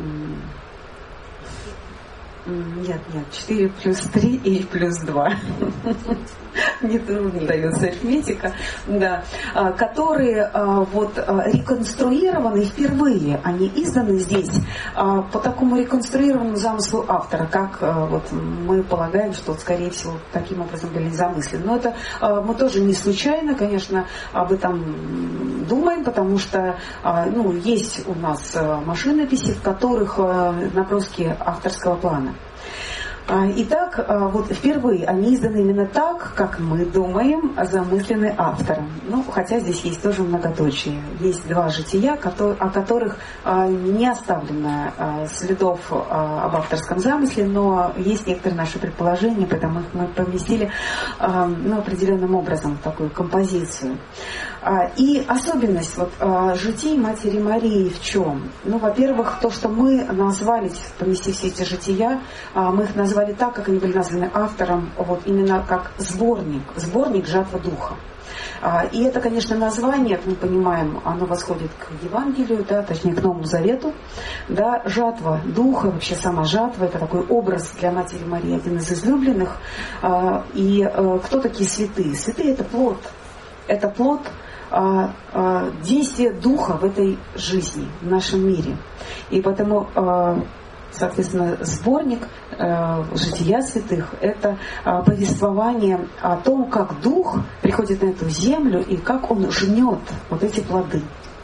Нет, 4 плюс 3 и плюс 2. Не трудно дается арифметика, да, которые реконструированы впервые, они изданы здесь по такому реконструированному замыслу автора, как мы полагаем, что, скорее всего, таким образом были замыслены. Но это мы тоже не случайно, конечно, об этом думаем, потому что есть у нас машинописи, в которых наброски авторского плана. Итак, вот впервые они изданы именно так, как мы думаем, замыслены автором. Ну, хотя здесь есть тоже многоточие. Есть два жития, о которых не оставлено следов об авторском замысле, но есть некоторые наши предположения, поэтому их мы поместили определенным образом в такую композицию. И особенность житий Матери Марии в чем? Ну, во-первых, то, что мы назвали, поместив все эти жития, мы их назвали так, как они были названы автором, вот именно как сборник «Жатва Духа». И это, конечно, название, как мы понимаем, оно восходит к Евангелию, да, точнее к Новому Завету. Да, жатва Духа, вообще сама жатва, это такой образ для Матери Марии, один из излюбленных. И кто такие святые? Святые – это плод. Это плод действия Духа в этой жизни, в нашем мире. И поэтому, соответственно, сборник «Жития святых» – это повествование о том, как Дух приходит на эту землю и как Он жнет вот эти плоды.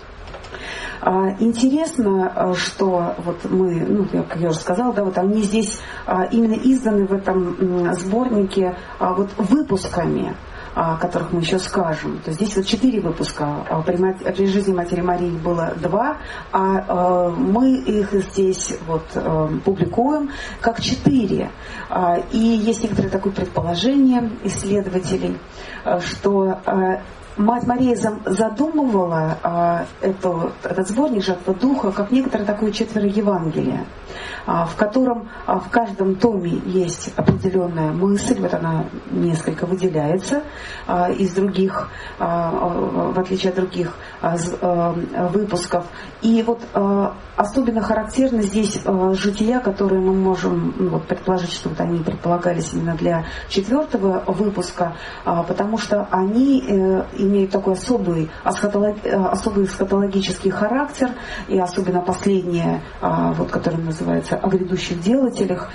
Интересно, что вот мы, как я уже сказала, да, вот они здесь именно изданы в этом сборнике выпусками, о которых мы еще скажем. То есть здесь вот 4 выпуска. При жизни Матери Марии было 2, а мы их здесь публикуем как 4. И есть некоторое такое предположение исследователей, что Мать Мария задумывала этот сборник «Жатва Духа» как некоторое такое 4 Евангелия, в котором в каждом томе есть определенная мысль, вот она несколько выделяется из других, в отличие от других выпусков. И вот особенно характерны здесь жития, которые мы можем предположить, что вот они предполагались именно для 4 выпуска, потому что они имеют такой особый эсхатологический характер, и особенно последнее, которое называется «О грядущих делателях»,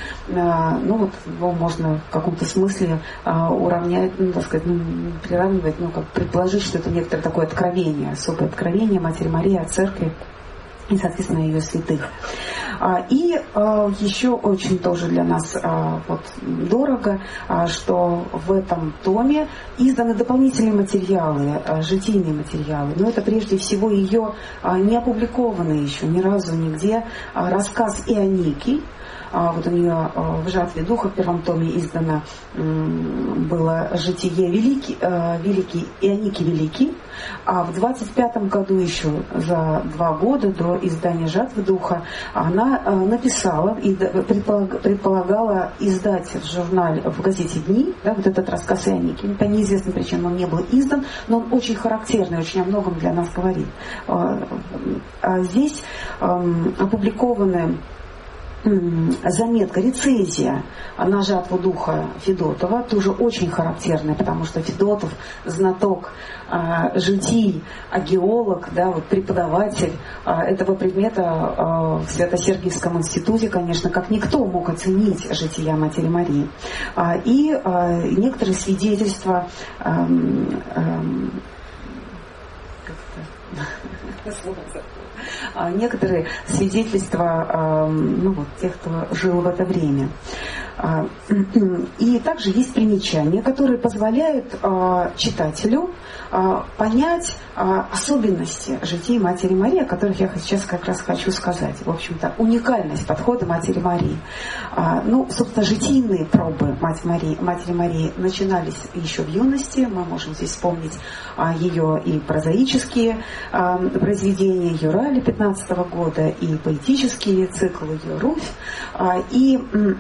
его можно в каком-то смысле уравнять, приравнивать, предположить, что это некоторое такое откровение, особое откровение Матери Марии о Церкви и, соответственно, ее святых. И еще очень тоже для нас дорого, что в этом томе изданы дополнительные материалы, житийные материалы. Но это прежде всего ее не опубликованный еще ни разу нигде рассказ Ионики. Вот у нее в «Жатве Духа» в 1 томе издано было «Житие великий Ионики Великий», а в 25 году, еще за 2 года до издания «Жатвы Духа», она написала и предполагала издать в газете «Дни», да, вот этот рассказ Ионики. По неизвестным причинам он не был издан, но он очень характерный, очень о многом для нас говорит. Здесь опубликованы заметка, рецензия на «Жатву Духа» Федотова, тоже очень характерная, потому что Федотов знаток житий, геолог, преподаватель этого предмета в Свято-Сергиевском институте, конечно, как никто мог оценить жития Матери Марии. И некоторые свидетельства некоторые свидетельства тех, кто жил в это время. И также есть примечания, которые позволяют читателю понять особенности житий Матери Марии, о которых я сейчас как раз хочу сказать. В общем-то, уникальность подхода Матери Марии. Собственно, житийные пробы Матери Марии начинались еще в юности. Мы можем здесь вспомнить ее и прозаические произведения, ее «Рали» 15 года, и поэтические циклы, ее «Руфь». И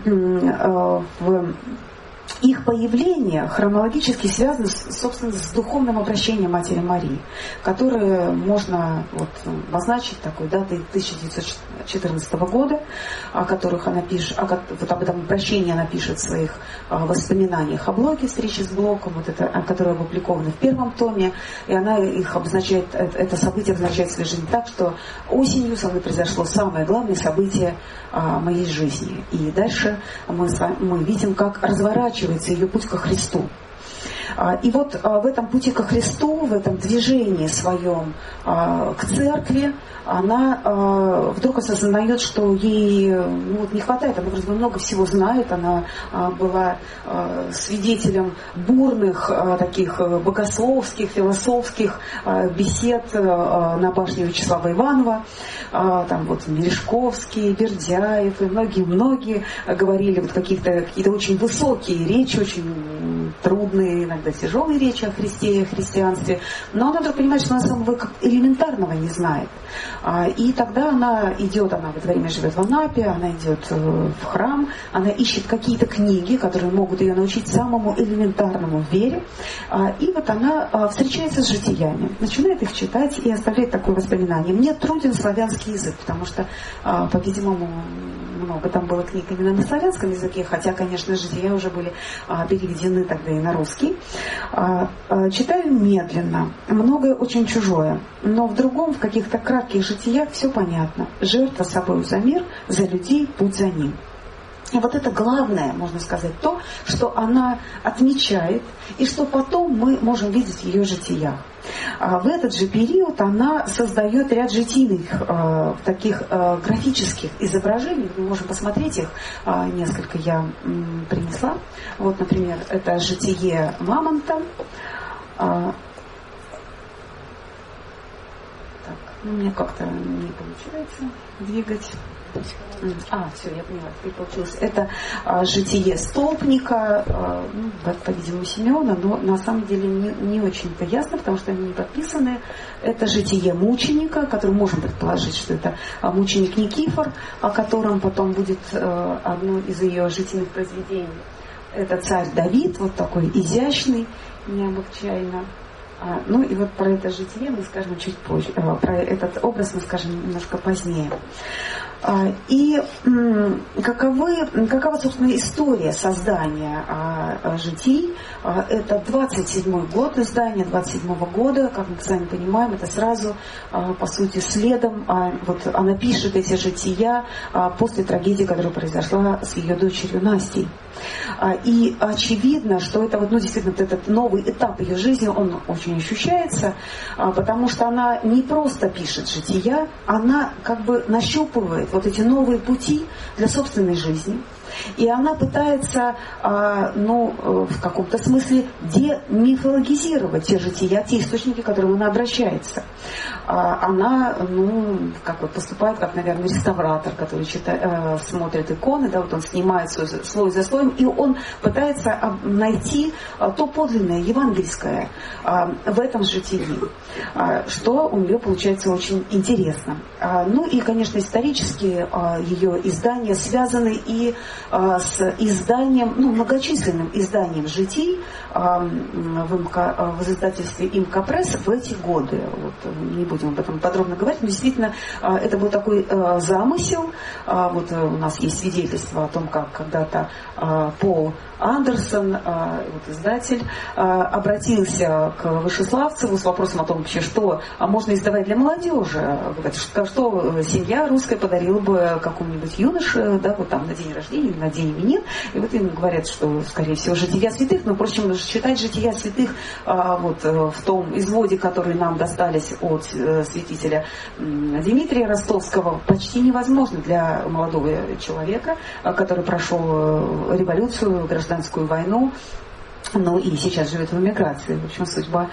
в их появление хронологически связано, собственно, с духовным обращением Матери Марии, которое можно обозначить такой датой 1914 года, о которых она пишет, об этом обращении она пишет в своих воспоминаниях о Блоке, встрече с Блоком, которое опубликовано в 1 томе, и она их обозначает, это событие обозначает в своей жизни так, что осенью со мной произошло самое главное событие моей жизни. И дальше мы видим, как разворачивается ее путь ко Христу. И вот в этом пути ко Христу, в этом движении своем к церкви, она вдруг осознает, что ей не хватает, она просто много всего знает, она была свидетелем бурных таких богословских, философских бесед на башне Вячеслава Иванова, там вот Мережковский, Бердяев и многие говорили вот какие-то очень высокие речи, очень трудные, иногда тяжелые речи о Христе и о христианстве, но она вдруг понимает, что она самого элементарного не знает. И тогда она в это время живет в Анапе, она идет в храм, она ищет какие-то книги, которые могут ее научить самому элементарному в вере. И вот она встречается с житиями, начинает их читать и оставляет такое воспоминание. Мне труден славянский язык, потому что, по-видимому, много там было книг именно на славянском языке, хотя, конечно, жития уже были переведены тогда и на русский. Читаю медленно, многое очень чужое, но в другом, в каких-то кратких житиях все понятно. Жертва собою за мир, за людей, путь за ним. И вот это главное, можно сказать, то, что она отмечает, и что потом мы можем видеть в ее житиях. В этот же период она создает ряд житийных таких графических изображений. Мы можем посмотреть их, несколько я принесла. Вот, например, это житие Мамонта. У меня как-то не получается двигать. Все, я поняла, теперь получилось. Это житие столпника, по-видимому, Симеона, но на самом деле не очень-то ясно, потому что они не подписаны. Это житие мученика, который можем предположить, что это мученик Никифор, о котором потом будет одно из ее житийных произведений. Это царь Давид, вот такой изящный, необычайно. И вот про это житие мы скажем чуть позже, про этот образ мы скажем немножко позднее. И какова, собственно, история создания житий? Это 27-й год издания, 27-го года, как мы сами понимаем, это сразу, по сути, следом. Вот она пишет эти жития после трагедии, которая произошла с ее дочерью Настей. И очевидно, что это действительно этот новый этап ее жизни, он очень ощущается, потому что она не просто пишет жития, она как бы нащупывает вот эти новые пути для собственной жизни. И она пытается, в каком-то смысле, демифологизировать те жития, те источники, к которым она обращается. Она, поступает как, наверное, реставратор, который смотрит иконы, вот он снимает слой за слоем, и он пытается найти то подлинное, евангельское в этом житии, что у нее получается очень интересно. И, конечно, исторически ее издания связаны и с изданием, многочисленным изданием житий в издательстве «Имка Пресс» в эти годы. Не будем об этом подробно говорить, но действительно это был такой замысел. У нас есть свидетельство о том, как когда-то Пол Андерсон, издатель, обратился к Вышеславцеву с вопросом о том, вообще, что можно издавать для молодежи. Что семья русская подарила бы какому-нибудь юноше, на день рождения или на день именин. И им говорят, что, скорее всего, жития святых, но, впрочем, читать жития святых в том изводе, который нам достались от святителя Дмитрия Ростовского, почти невозможно для молодого человека, который прошел революцию, гражданскую войну, и сейчас живет в эмиграции. В общем, судьба,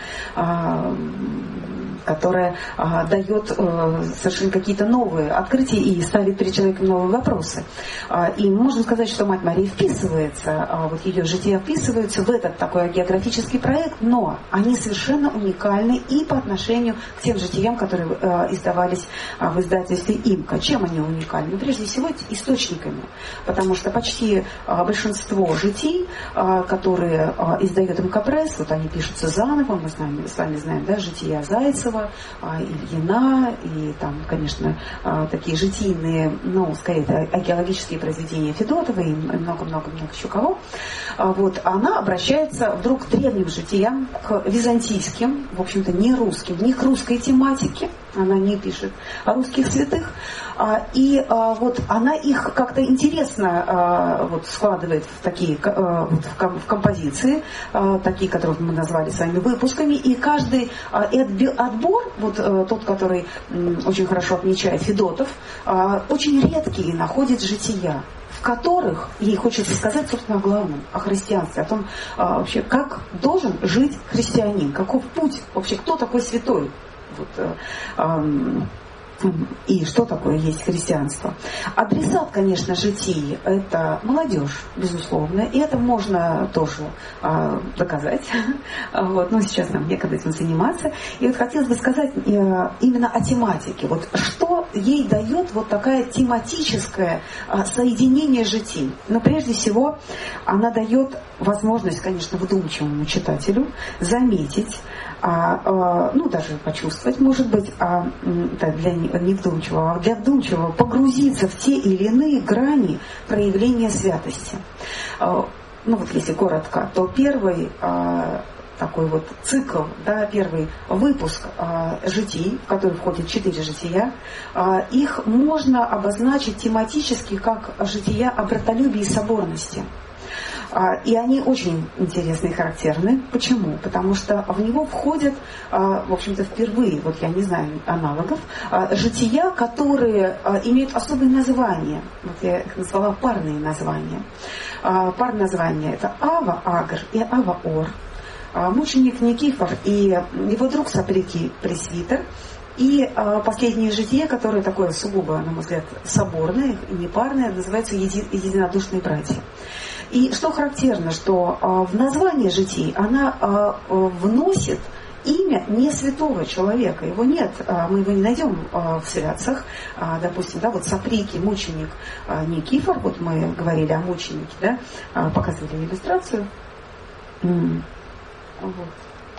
которая дает совершенно какие-то новые открытия и ставит перед человеком новые вопросы. И можно сказать, что Мать Мария вписывается, ее жития вписываются в этот такой географический проект, но они совершенно уникальны и по отношению к тем житиям, которые издавались в издательстве «Имка». Чем они уникальны? Прежде всего, источниками, потому что почти большинство житий, которые издает МК Пресс, они пишутся заново, мы с вами знаем, жития Зайцева, Ильина, и там, конечно, такие житийные, скорее, это археологические произведения Федотова и много-много еще кого. Она обращается вдруг к древним житиям, к византийским, в общем-то, не русским, не к русской тематике, она не пишет о русских святых, и вот она их как-то интересно вот складывает в такие в композиции, такие, которые мы назвали своими выпусками, и каждый отбор, вот тот, который очень хорошо отмечает Федотов, очень редкие находит жития, в которых ей хочется сказать, собственно, о главном, о христианстве, о том, вообще, как должен жить христианин, каков путь, вообще, кто такой святой, вот, и что такое есть христианство. Адресат, конечно, житий – это молодежь, безусловно, и это можно тоже доказать. Вот. Но сейчас нам некогда этим заниматься. И вот хотелось бы сказать именно о тематике. Вот что ей дает вот такая тематическое соединение житий. Но прежде всего она дает возможность, конечно, вдумчивому читателю заметить, ну, даже почувствовать, может быть, для невдумчивого, а для вдумчивого погрузиться в те или иные грани проявления святости. Ну, вот если коротко, то первый такой вот цикл, да, первый выпуск житий, в который входит 4 жития, их можно обозначить тематически как жития о братолюбии и соборности. И они очень интересны и характерны. Почему? Потому что в него входят, в общем-то, впервые, вот я не знаю аналогов, жития, которые имеют особые названия. Вот я их назвала парные названия. Парные названия – это Ава Агр и Ава Ор, мученик Никифор и его друг Саприкий Пресвитер. И последнее житие, которое такое сугубо, на мой взгляд, соборное и непарное, называется «Единодушные братья». И что характерно, что в название житий она вносит имя не святого человека. Его нет, мы его не найдем в святцах. Допустим, да, вот Саприкий, мученик Никифор, вот мы говорили о мученике, да, показывали иллюстрацию. Вот.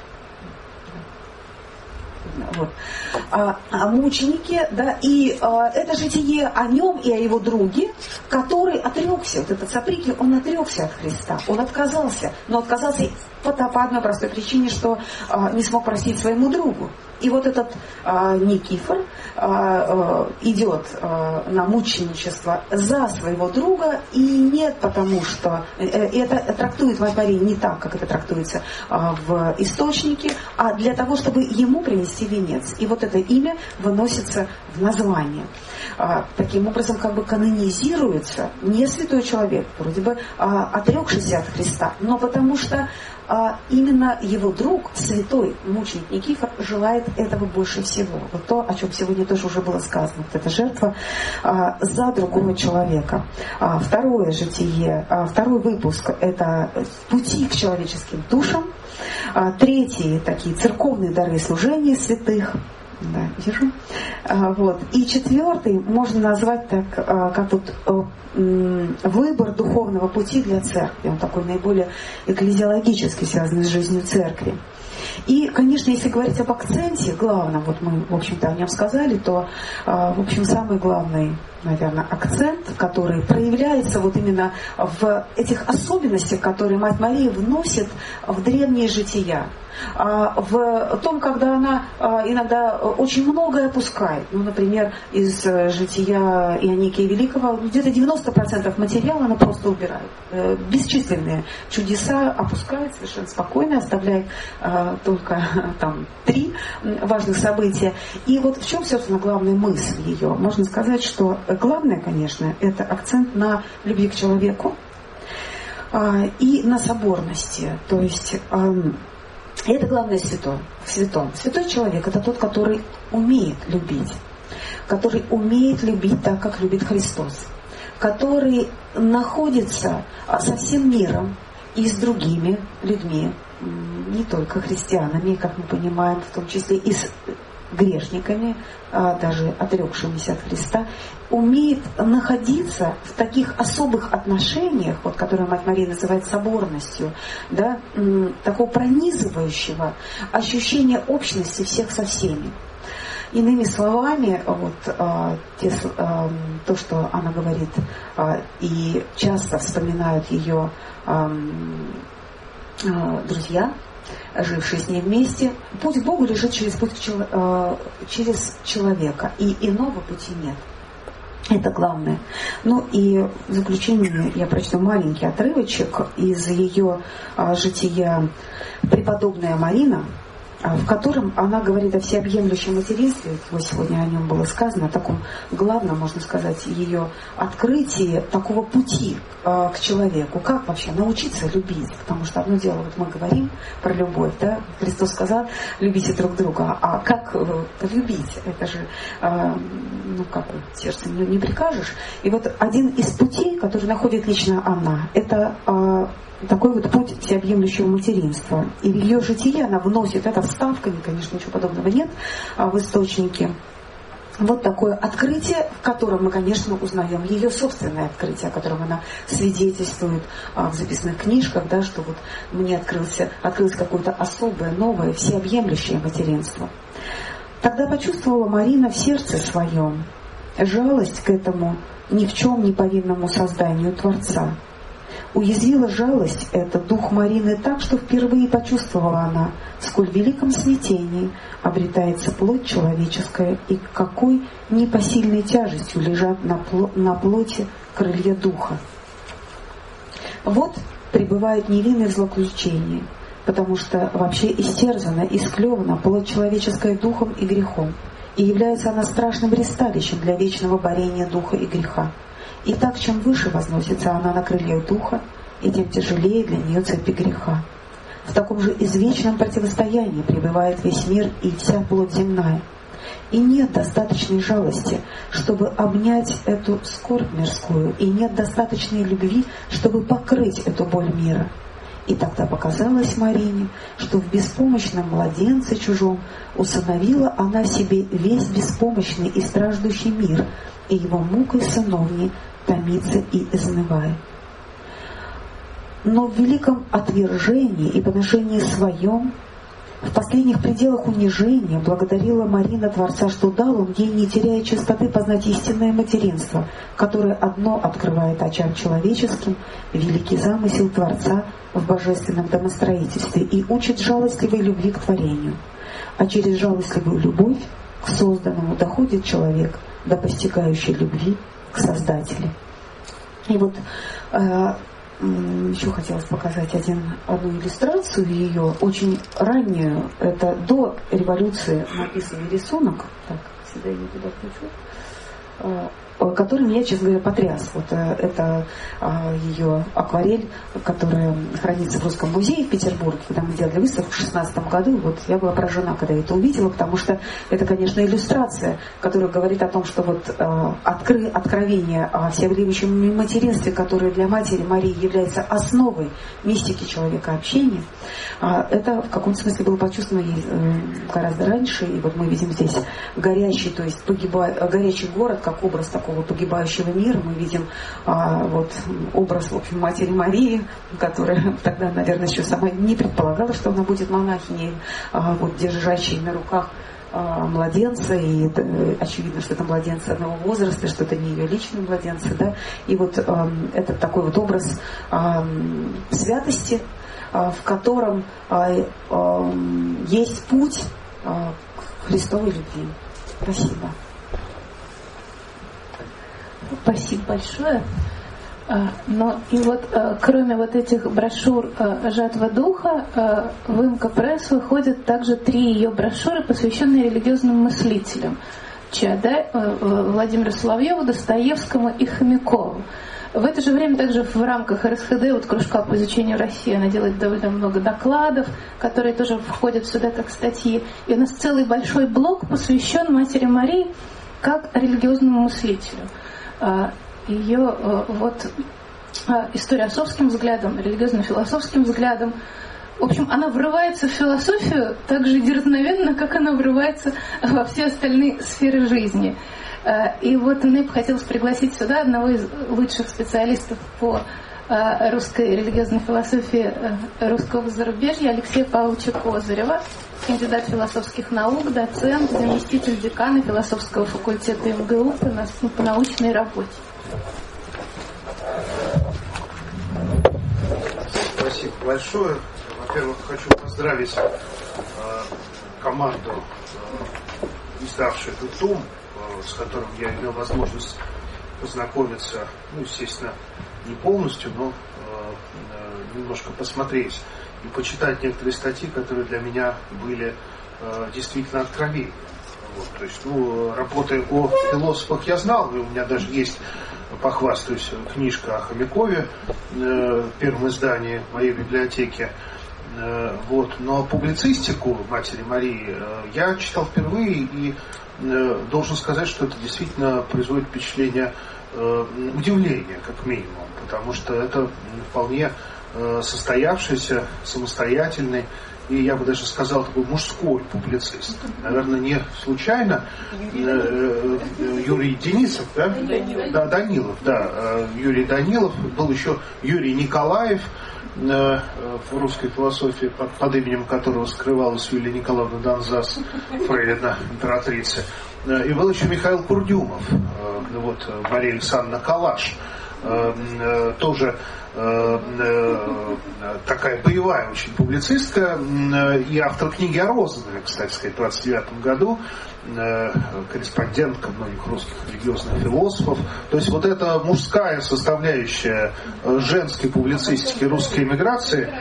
Вот. О мученике, да, и это житие о нем и о его друге, который отрекся, вот этот Саприкий, он отрекся от Христа, он отказался, но отказался по одной простой причине, что не смог простить своему другу. И вот этот Никифор идет на мученичество за своего друга, и нет, потому что это трактует Мать Мария не так, как это трактуется в источнике, а для того, чтобы ему принести венец. И вот это имя выносится в название. Таким образом, как бы канонизируется не святой человек, вроде бы отрекшийся от Христа, но потому что именно его друг, святой мученик Никифор, желает этого больше всего. Вот то, о чем сегодня тоже уже было сказано. Вот эта жертва за другого человека. Второе житие, второй выпуск – это пути к человеческим душам. Третий – такие церковные дары и служения святых. Да, вижу. Вот. И четвертый можно назвать так, как вот выбор духовного пути для церкви. Он такой наиболее экклезиологически связанный с жизнью церкви. И, конечно, если говорить об акценте главном, вот мы, в общем-то, о нем сказали, то, в общем, самый главный, наверное, акцент, который проявляется вот именно в этих особенностях, которые Мать Мария вносит в древние жития. В том, когда она иногда очень многое опускает. Ну, например, из жития Ионикия Великого где-то 90% материала она просто убирает. Бесчисленные чудеса опускает совершенно спокойно, оставляет только там 3 важных события. И вот в чем, собственно, главная мысль ее? Можно сказать, что главное, конечно, это акцент на любви к человеку и на соборности. То есть это главное в святом. Святой человек – это тот, который умеет любить. Который умеет любить так, как любит Христос. Который находится со всем миром и с другими людьми, не только христианами, как мы понимаем, в том числе и с грешниками, даже отрекшимися от Христа, умеет находиться в таких особых отношениях, вот, которые Мать Мария называет соборностью, да, такого пронизывающего ощущения общности всех со всеми. Иными словами, вот, то, что она говорит, и часто вспоминают ее друзья, жившие с ней вместе. Путь к Богу лежит через человека, и иного пути нет. Это главное. Ну и в заключение я прочту маленький отрывочек из ее жития «Преподобная Марина», в котором она говорит о всеобъемлющем материнстве. Вот сегодня о нем было сказано, о таком главном, можно сказать, ее открытии такого пути к человеку. Как вообще научиться любить? Потому что одно дело, вот мы говорим про любовь, да? Христос сказал, любите друг друга. А как любить? Это же, ну как, сердцем не прикажешь. И вот один из путей, который находит лично она, это такой вот путь всеобъемлющего материнства. И в ее житие она вносит, это вставками, конечно, ничего подобного нет в источнике, вот такое открытие, в котором мы, конечно, узнаем ее собственное открытие, о котором она свидетельствует в записных книжках, да, что вот мне открылось какое-то особое, новое, всеобъемлющее материнство. Тогда почувствовала Марина в сердце своем жалость к этому ни в чем не повинному созданию Творца. Уязвила жалость эта дух Марины так, что впервые почувствовала она, сколь в великом смятении обретается плоть человеческая и какой непосильной тяжестью лежат на плоти крылья духа. Вот пребывает невинное в злоключении, потому что вообще истерзана, исклевана плоть человеческая духом и грехом, и является она страшным ристалищем для вечного борения духа и греха. И так, чем выше возносится она на крыльях духа, и тем тяжелее для нее цепи греха. В таком же извечном противостоянии пребывает весь мир и вся плоть земная. И нет достаточной жалости, чтобы обнять эту скорбь мирскую, и нет достаточной любви, чтобы покрыть эту боль мира. И тогда показалось Марине, что в беспомощном младенце чужом усыновила она себе весь беспомощный и страждущий мир, и его мукой сыновней томится и изнывает. Но в великом отвержении и поношении своем, в последних пределах унижения, благодарила Марина Творца, что дал он ей, не теряя чистоты, познать истинное материнство, которое одно открывает очам человеческим великий замысел Творца в божественном домостроительстве и учит жалостливой любви к творению. А через жалостливую любовь к созданному доходит человек до постигающей любви к Создателю. И вот еще хотелось показать одну иллюстрацию ее, очень раннюю, это до революции написанный рисунок, так, всегда я туда включу, который меня, честно говоря, потряс. Вот это ее акварель, которая хранится в Русском музее в Петербурге, когда мы делали выставку в 2016 году. Вот я была поражена, когда я это увидела, потому что это, конечно, иллюстрация, которая говорит о том, что вот откровение о всеобъемлющем материнстве, которое для матери Марии является основой мистики человека общения, это в каком-то смысле было почувствовано гораздо раньше. И вот мы видим здесь горящий, то есть горячий город, как образ такого погибающего мира. Мы видим вот образ, в общем, матери Марии, которая тогда, наверное, еще сама не предполагала, что она будет монахиней, вот держащей на руках младенца, и очевидно, что это младенцы одного возраста, что это не ее личные младенцы, да, и вот этот такой вот образ святости, в котором есть путь к Христовой любви. Спасибо. Спасибо большое. Но и вот кроме вот этих брошюр «Жатва духа», в МК Пресс выходят также 3 ее брошюры, посвященные религиозным мыслителям: Владимиру Соловьеву, Достоевскому и Хомякову. В это же время также в рамках РСХД, вот кружка по изучению России, она делает довольно много докладов, которые тоже входят сюда как статьи. И у нас целый большой блок посвящен Матери Марии как религиозному мыслителю. Ее вот историосовским взглядом, религиозно-философским взглядом. В общем, она врывается в философию так же дерзновенно, как она врывается во все остальные сферы жизни. И вот мне бы хотелось пригласить сюда одного из лучших специалистов по русской религиозной философии русского зарубежья, Алексея Павловича Козырева, кандидат философских наук, доцент, заместитель декана философского факультета МГУ по научной работе. Спасибо большое за Во-первых, хочу поздравить команду, издавшую этот том, с которым я имел возможность познакомиться, ну, естественно, не полностью, но немножко посмотреть и почитать некоторые статьи, которые для меня были действительно откровенны. Вот, то есть, работая о философах я знал, и у меня даже есть, похвастаюсь, книжка о Хомякове в первом издании в моей библиотеке. Вот, но публицистику Матери Марии я читал впервые и должен сказать, что это действительно производит впечатление удивления, как минимум, потому что это вполне состоявшийся, самостоятельный и, я бы даже сказал, такой мужской публицист. Наверное, не случайно Юрий Денисов, да? Данилов, да. Юрий Данилов, был еще Юрий Николаев, в русской философии, под именем которого скрывалась Юлия Николаевна Донзас, фрейлина императрицы. И был еще Михаил Курдюмов, вот, Мария Александровна Калаш, тоже такая боевая очень публицистка и автор книги о Розанове, кстати сказать, в 1929 году, корреспондентка многих русских религиозных философов. То есть вот эта мужская составляющая женской публицистики русской эмиграции.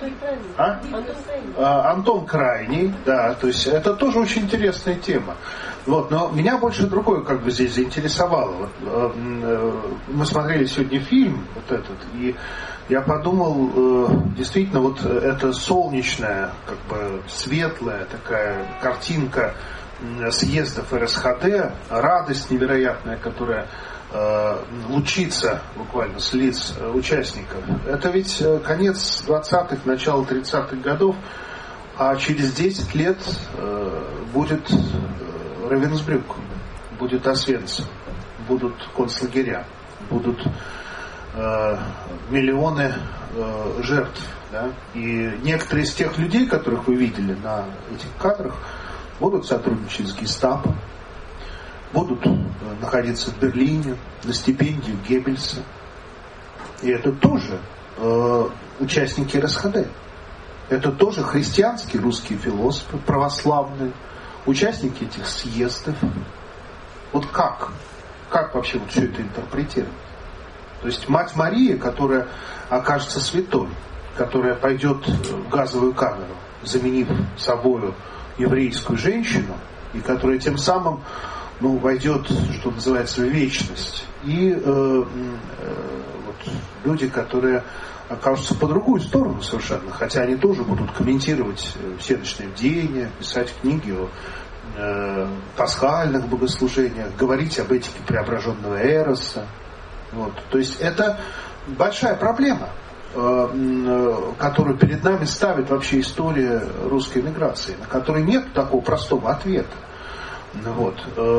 Антон Крайний, да, то есть это тоже очень интересная тема. Вот, но меня больше другое как бы здесь заинтересовало. Вот, мы смотрели сегодня фильм вот этот, и я подумал, действительно, вот эта солнечная, как бы светлая такая картинка съездов РСХД, радость невероятная, которая лучится буквально с лиц участников. Это ведь конец 20-х, начало 30-х годов, а через 10 лет будет Равенсбрюк, будет Освенцим, будут концлагеря, будут миллионы жертв. Да? И некоторые из тех людей, которых вы видели на этих кадрах, будут сотрудничать с гестапо, будут находиться в Берлине на стипендию Геббельса. И это тоже участники РСХД. Это тоже христианские русские философы, православные, участники этих съездов. Вот как? Как вообще вот все это интерпретировать? То есть Мать Мария, которая окажется святой, которая пойдет в газовую камеру, заменив собою еврейскую женщину, и которая тем самым войдет, что называется, в вечность. И вот люди, которые окажутся по другую сторону совершенно, хотя они тоже будут комментировать всеночные бдения, писать книги о пасхальных богослужениях, говорить об этике преображенного Эроса. Вот. То есть это большая проблема, которую перед нами ставит вообще история русской эмиграции, на которой нет такого простого ответа. Вот.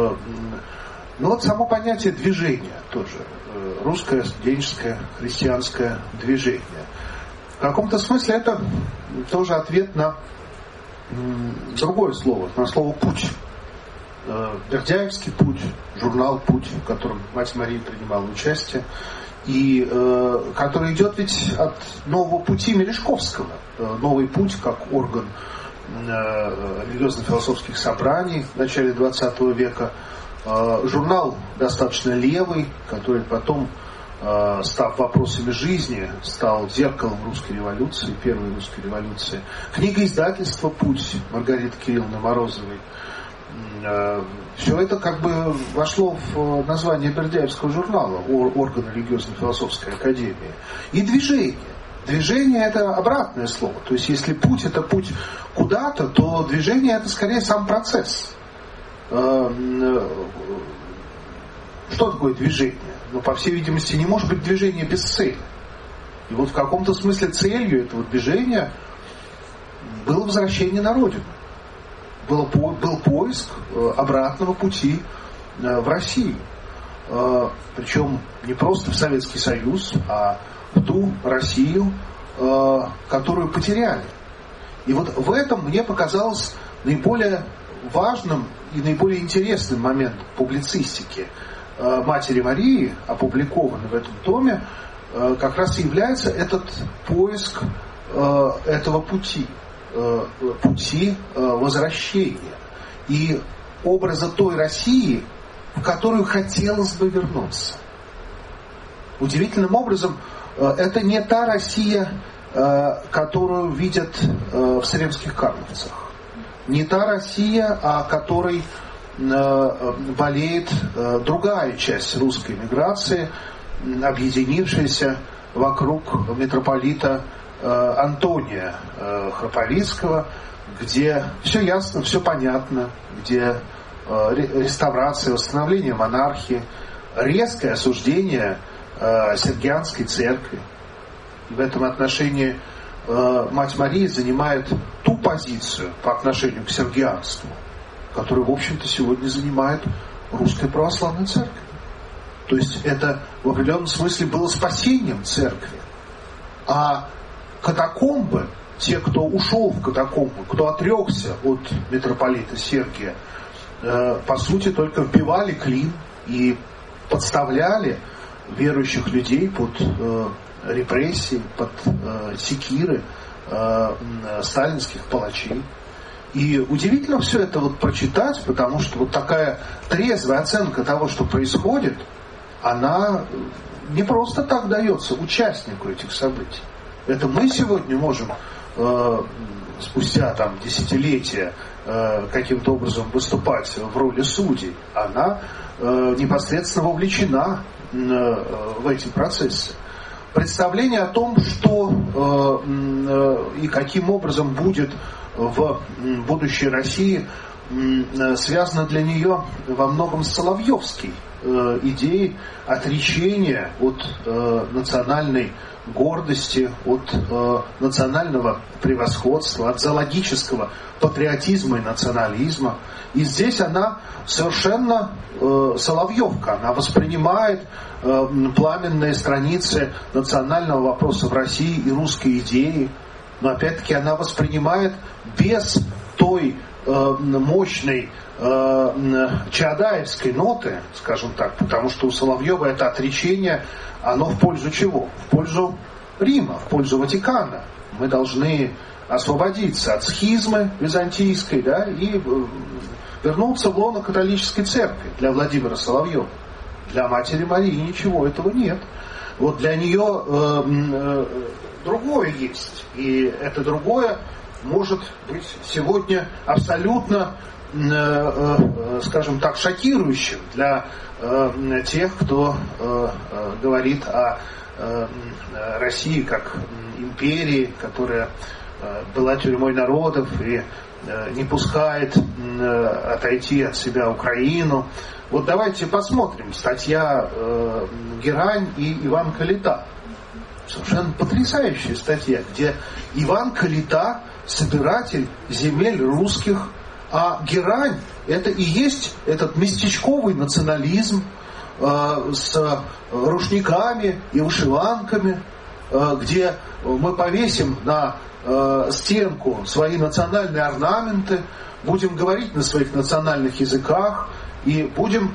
Но вот само понятие движения тоже, русское студенческое христианское движение. В каком-то смысле это тоже ответ на другое слово, на слово «путь». Бердяевский путь, журнал «Путь», в котором Мать Мария принимала участие, и который идет ведь от нового пути Мережковского. Новый путь как орган религиозно-философских собраний в начале XX века. Журнал достаточно левый, который потом, став вопросами жизни, стал зеркалом русской революции, первой русской революции. Книга издательства «Путь» Маргариты Кирилловны Морозовой. Все это как бы вошло в название Бердяевского журнала, органа религиозно-философской академии. И движение. Движение — это обратное слово. То есть если путь — это путь куда-то, то движение — это скорее сам процесс. Что такое движение? По всей видимости, не может быть движения без цели. И вот в каком-то смысле целью этого движения было возвращение на родину. Был поиск обратного пути в Россию. Причем не просто в Советский Союз, а в ту Россию, которую потеряли. И вот в этом мне показалось наиболее важным и наиболее интересным момент публицистики Матери Марии, опубликованный в этом томе, как раз и является этот поиск этого пути возвращения и образа той России, в которую хотелось бы вернуться. Удивительным образом, это не та Россия, которую видят в Сремских Карловцах. Не та Россия, о которой болеет другая часть русской эмиграции, объединившаяся вокруг митрополита Антония Храповицкого, где все ясно, все понятно, где реставрация, восстановление монархии, резкое осуждение Сергианской церкви. В этом отношении Мать Мария занимает ту позицию по отношению к сергианству, которую, в общем-то, сегодня занимает Русская Православная Церковь. То есть это в определенном смысле было спасением церкви. А катакомбы, те, кто ушел в катакомбы, кто отрекся от митрополита Сергия, по сути, только вбивали клин и подставляли верующих людей под репрессии, под секиры сталинских палачей. И удивительно все это вот прочитать, потому что вот такая трезвая оценка того, что происходит, она не просто так дается участнику этих событий. Это мы сегодня можем спустя там десятилетия каким-то образом выступать в роли судей. Она непосредственно вовлечена в эти процессы. Представление о том, что и каким образом будет в будущей России, связано для нее во многом с Соловьевской идеей отречения от национальной гордости, от национального превосходства, от зоологического патриотизма и национализма. И здесь она совершенно соловьевка. Она воспринимает пламенные страницы национального вопроса в России и русской идеи. Но опять-таки она воспринимает без той мощной чаадаевской ноты, скажем так, потому что у Соловьева это отречение, оно в пользу чего? В пользу Рима, в пользу Ватикана. Мы должны освободиться от схизмы византийской, да, и вернуться в лоно католической церкви. Для Владимира Соловьева. Для Матери Марии ничего этого нет. Вот для нее другое есть. И это другое может быть сегодня абсолютно, скажем так, шокирующим для тех, кто говорит о России как империи, которая была тюрьмой народов и не пускает отойти от себя Украину. Вот давайте посмотрим. Статья Герань и Иван Калита. Совершенно потрясающая статья, где Иван Калита собиратель земель русских, а Герань это и есть этот местечковый национализм с рушниками и вышиванками, где мы повесим на стенку свои национальные орнаменты, будем говорить на своих национальных языках и будем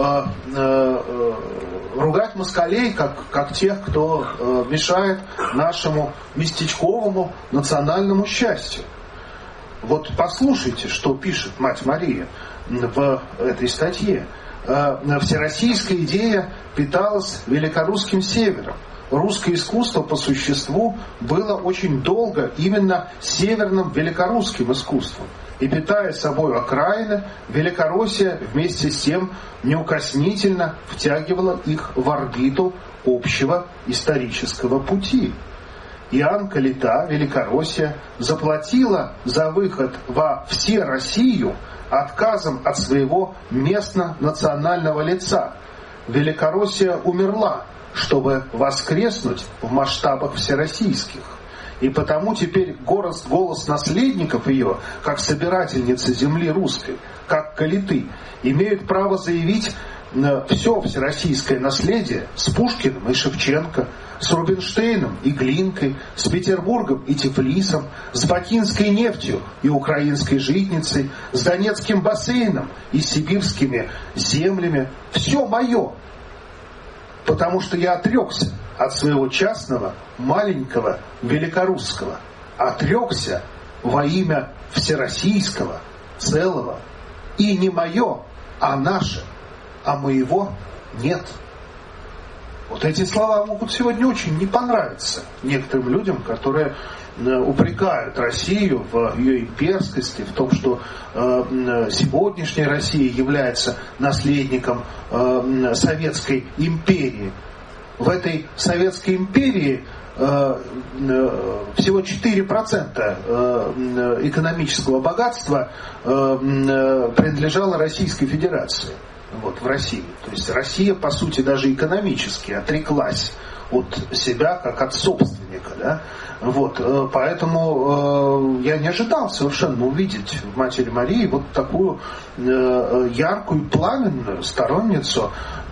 ругать москалей, как тех, кто мешает нашему местечковому национальному счастью. Вот послушайте, что пишет Мать Мария в этой статье. Всероссийская идея питалась великорусским севером. Русское искусство по существу было очень долго именно северным великорусским искусством. И питая собой окраины, Великороссия вместе с тем неукоснительно втягивала их в орбиту общего исторического пути. Иоанн Калита, Великороссия, заплатила за выход во все Россию отказом от своего местно-национального лица. Великороссия умерла, чтобы воскреснуть в масштабах всероссийских. И потому теперь голос наследников ее, как собирательницы земли русской, как Калиты, имеют право заявить все всероссийское наследие с Пушкиным и Шевченко, с Рубинштейном и Глинкой, с Петербургом и Тифлисом, с бакинской нефтью и украинской житницей, с Донецким бассейном и сибирскими землями. Все мое, потому что я отрекся от своего частного, маленького, великорусского, отрекся во имя всероссийского, целого, и не мое, а наше, а моего нет. Вот эти слова могут сегодня очень не понравиться некоторым людям, которые упрекают Россию в ее имперскости, в том, что сегодняшняя Россия является наследником Советской империи. В этой Советской империи всего 4% экономического богатства принадлежало Российской Федерации. Вот, в России. То есть Россия, по сути, даже экономически отреклась от себя, как от собственника. Да? Вот, поэтому я не ожидал совершенно увидеть в Матери Марии вот такую яркую, пламенную сторонницу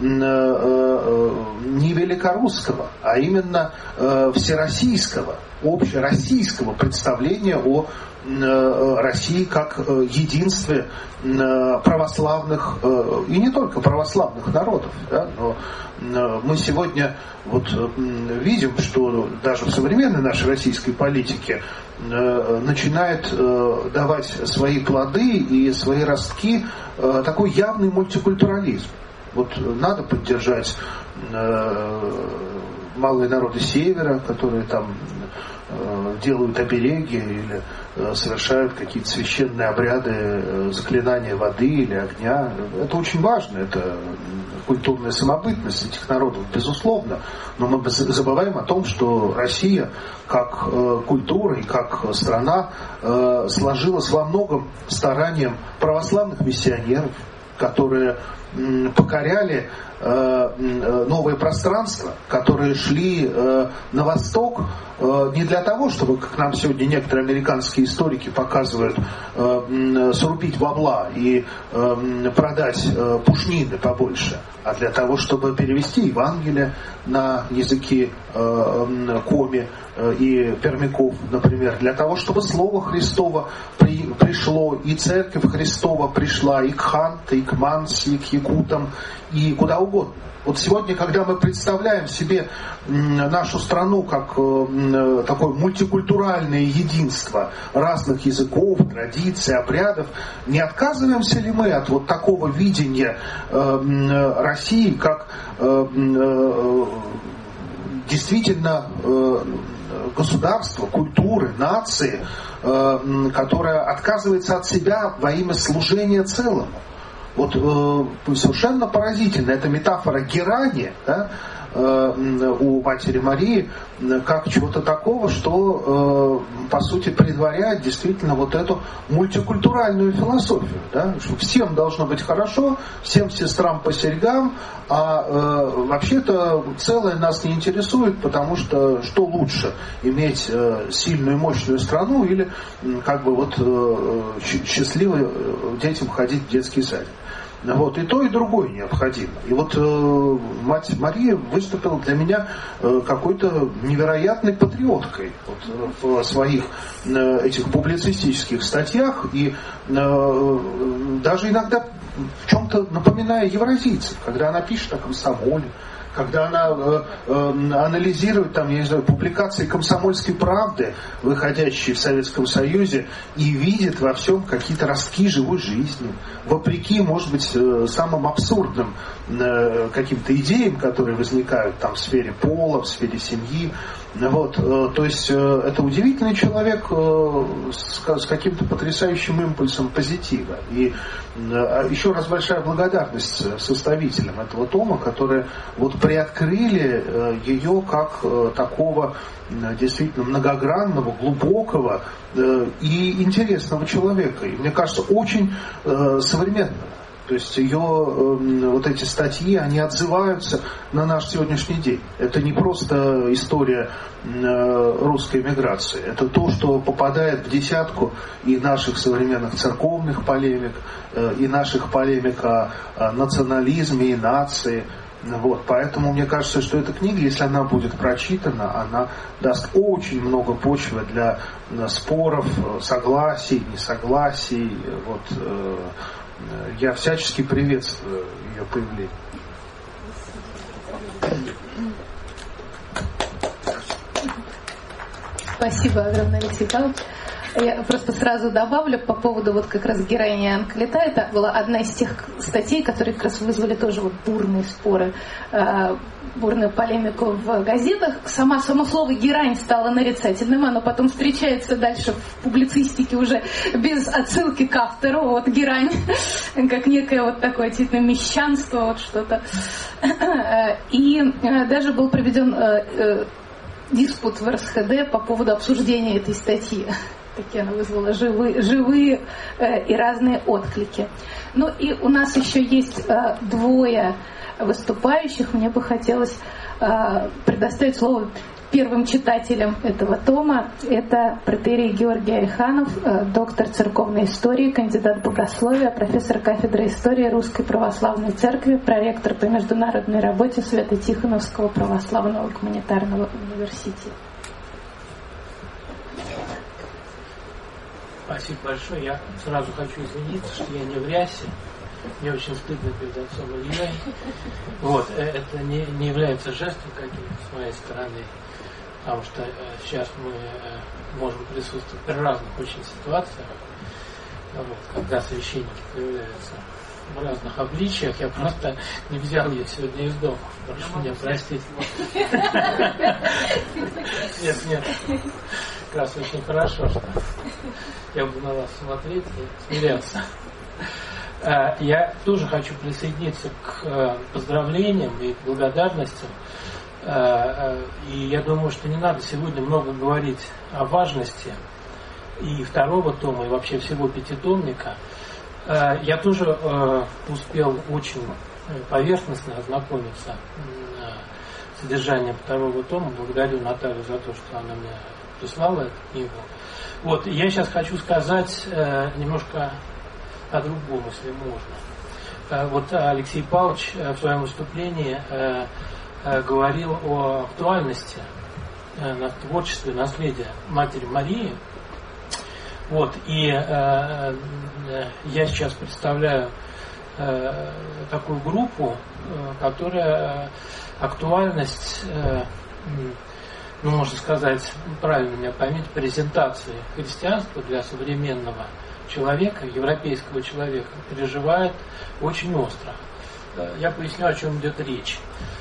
не великорусского, а именно всероссийского, общероссийского представления о России как единстве православных и не только православных народов. Да, но мы сегодня вот видим, что даже в современной нашей российской политике начинает давать свои плоды и свои ростки такой явный мультикультурализм. Вот надо поддержать малые народы Севера, которые там делают обереги или совершают какие-то священные обряды заклинания воды или огня. Это очень важно, это культурная самобытность этих народов, безусловно. Но мы забываем о том, что Россия как культура и как страна сложилась во многом старанием православных миссионеров, которые покоряли новые пространства, которые шли на восток не для того, чтобы, как нам сегодня некоторые американские историки показывают, срубить бабла и продать пушнины побольше, а для того, чтобы перевести Евангелие на языки коми и пермяков, например, для того, чтобы Слово Христово пришло, и Церковь Христова пришла и к Ханте, и к Манси, и к якутам, и куда угодно. Вот сегодня, когда мы представляем себе нашу страну как такое мультикультуральное единство разных языков, традиций, обрядов, не отказываемся ли мы от вот такого видения России как действительно государства, культуры, нации, которая отказывается от себя во имя служения целому? Вот совершенно поразительно, эта метафора герани, да, у Матери Марии, как чего-то такого, что по сути предваряет действительно вот эту мультикультуральную философию, да, что всем должно быть хорошо, всем сестрам по серьгам, а вообще-то целое нас не интересует, потому что что лучше, иметь сильную и мощную страну или как бы вот счастливо детям ходить в детский садик. Вот, и то, и другое необходимо. И вот Мать Мария выступила для меня какой-то невероятной патриоткой вот, в своих этих публицистических статьях и даже иногда в чем-то напоминая евразийцев, когда она пишет о комсомоле, когда она анализирует там, я не знаю, публикации «Комсомольской правды», выходящие в Советском Союзе, и видит во всем какие-то ростки живой жизни, вопреки, может быть, самым абсурдным каким-то идеям, которые возникают там в сфере пола, в сфере семьи. Вот, то есть это удивительный человек с каким-то потрясающим импульсом позитива. И еще раз большая благодарность составителям этого тома, которые вот приоткрыли ее как такого действительно многогранного, глубокого и интересного человека. И мне кажется, очень современного. То есть ее вот эти статьи, они отзываются на наш сегодняшний день. Это не просто история русской эмиграции. Это то, что попадает в десятку и наших современных церковных полемик, и наших полемик о национализме и нации. Вот. Поэтому мне кажется, что эта книга, если она будет прочитана, она даст очень много почвы для споров, согласий, несогласий. Вот. Я всячески приветствую ее появление. Спасибо огромное, Алексей Павлович. Я просто сразу добавлю по поводу вот как раз героини Анклета. Это была одна из тех статей, которые как раз вызвали тоже вот бурные споры, бурную полемику в газетах. Само слово «герань» стало нарицательным, оно потом встречается дальше в публицистике уже без отсылки к автору. Вот герань, как некое вот такое действительно мещанство, вот что-то. И даже был проведен диспут в РСХД по поводу обсуждения этой статьи. Такие она вызвала живые и разные отклики. Ну и у нас еще есть двое выступающих. Мне бы хотелось предоставить слово первым читателям этого тома. Это протерей Георгий Айханов, доктор церковной истории, кандидат богословия, профессор кафедры истории Русской Православной Церкви, проректор по международной работе Свято-Тихоновского православного гуманитарного университета. Спасибо большое. Я сразу хочу извиниться, что я не в рясе. Мне очень стыдно перед отцом Ильей. Вот, это не является жестом каким-то с моей стороны, потому что сейчас мы можем присутствовать при разных очень ситуациях, вот, когда священники появляются в разных обличиях. Я просто не взял ее сегодня из дома. Прошу меня простить. Нет. Как раз очень хорошо, что я буду на вас смотреть и смеяться. Я тоже хочу присоединиться к поздравлениям и к благодарностям. И я думаю, что не надо сегодня много говорить о важности и второго тома, и вообще всего пятитомника. Я тоже успел очень поверхностно ознакомиться с содержанием второго тома. Благодарю Наталью за то, что она мне прислала эту книгу. Вот, я сейчас хочу сказать немножко о другом, если можно. Вот Алексей Павлович в своем выступлении говорил о актуальности творчества и наследия Матери Марии. Вот, и я сейчас представляю такую группу, которая актуальность, ну, можно сказать, правильно меня поймите, презентации христианства для современного человека, европейского человека, переживает очень остро. Я поясню, о чем идет речь.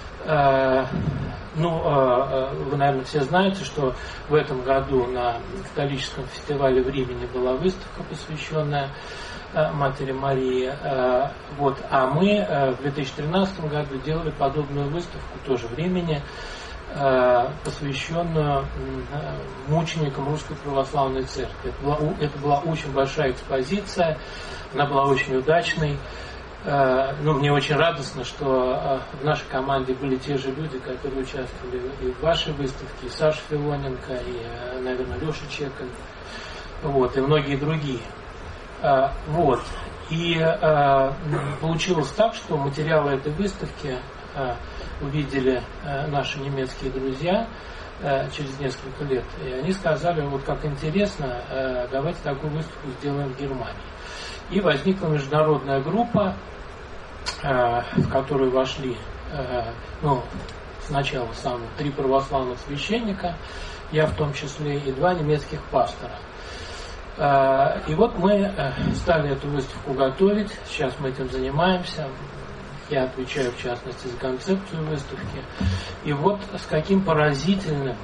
Вы, наверное, все знаете, что в этом году на католическом фестивале в Ривне была выставка, посвященная Матери Марии. Вот. А мы в 2013 году делали подобную выставку тоже в Ривне, посвященную мученикам Русской Православной Церкви. Это была очень большая экспозиция, она была очень удачной. Мне очень радостно, что в нашей команде были те же люди, которые участвовали и в вашей выставке, и Саша Филоненко, и, наверное, Леша Чекаль, вот, и многие другие. Вот. И получилось так, что материалы этой выставки увидели наши немецкие друзья через несколько лет, и они сказали, вот как интересно, давайте такую выставку сделаем в Германии. И возникла международная группа, в которую вошли сначала самые 3 православных священника, я в том числе, и 2 немецких пастора. И вот мы стали эту выставку готовить, сейчас мы этим занимаемся, я отвечаю в частности за концепцию выставки. И вот с каким поразительным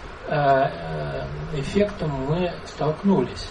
эффектом мы столкнулись.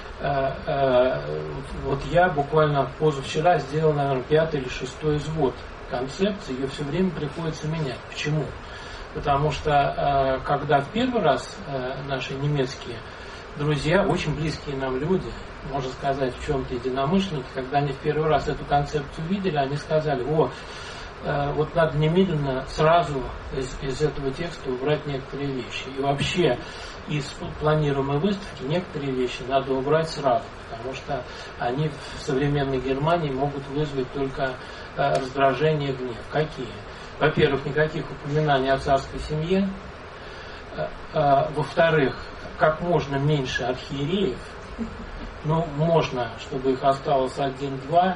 Вот я буквально позавчера сделал, наверное, 5-й или 6-й извод концепции, ее все время приходится менять. Почему? Потому что когда в первый раз наши немецкие друзья, очень близкие нам люди, можно сказать, в чем-то единомышленники, когда они в первый раз эту концепцию видели, они сказали, вот надо немедленно сразу из этого текста убрать некоторые вещи. И вообще из планируемой выставки некоторые вещи надо убрать сразу, потому что они в современной Германии могут вызвать только раздражение, гнев. Какие? Во-первых, никаких упоминаний о царской семье. Во-вторых, как можно меньше архиереев. Можно, чтобы их осталось 1-2,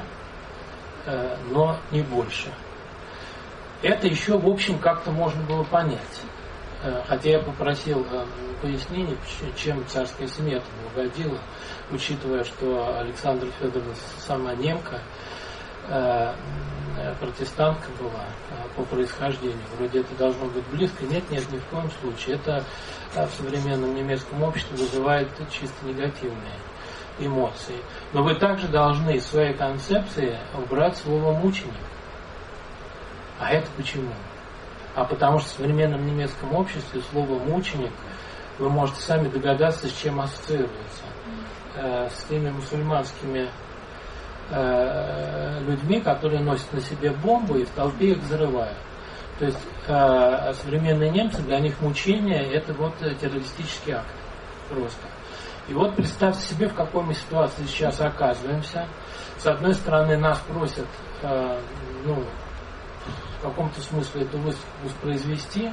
но не больше. Это еще, в общем, как-то можно было понять. Хотя я попросил пояснений, чем царская семья этому угодила, учитывая, что Александра Федоровна сама немка, протестантка была по происхождению. Вроде это должно быть близко. Нет, ни в коем случае. Это в современном немецком обществе вызывает чисто негативные эмоции. Но вы также должны из своей концепции убрать слово «мученик». А это почему? А потому что в современном немецком обществе слово «мученик», вы можете сами догадаться, с чем ассоциируется. С теми мусульманскими людьми, которые носят на себе бомбы и в толпе их взрывают. То есть современные немцы, для них мучение – это вот террористический акт просто. И вот представьте себе, в какой мы ситуации сейчас оказываемся. С одной стороны, нас просят, в каком-то смысле это воспроизвести,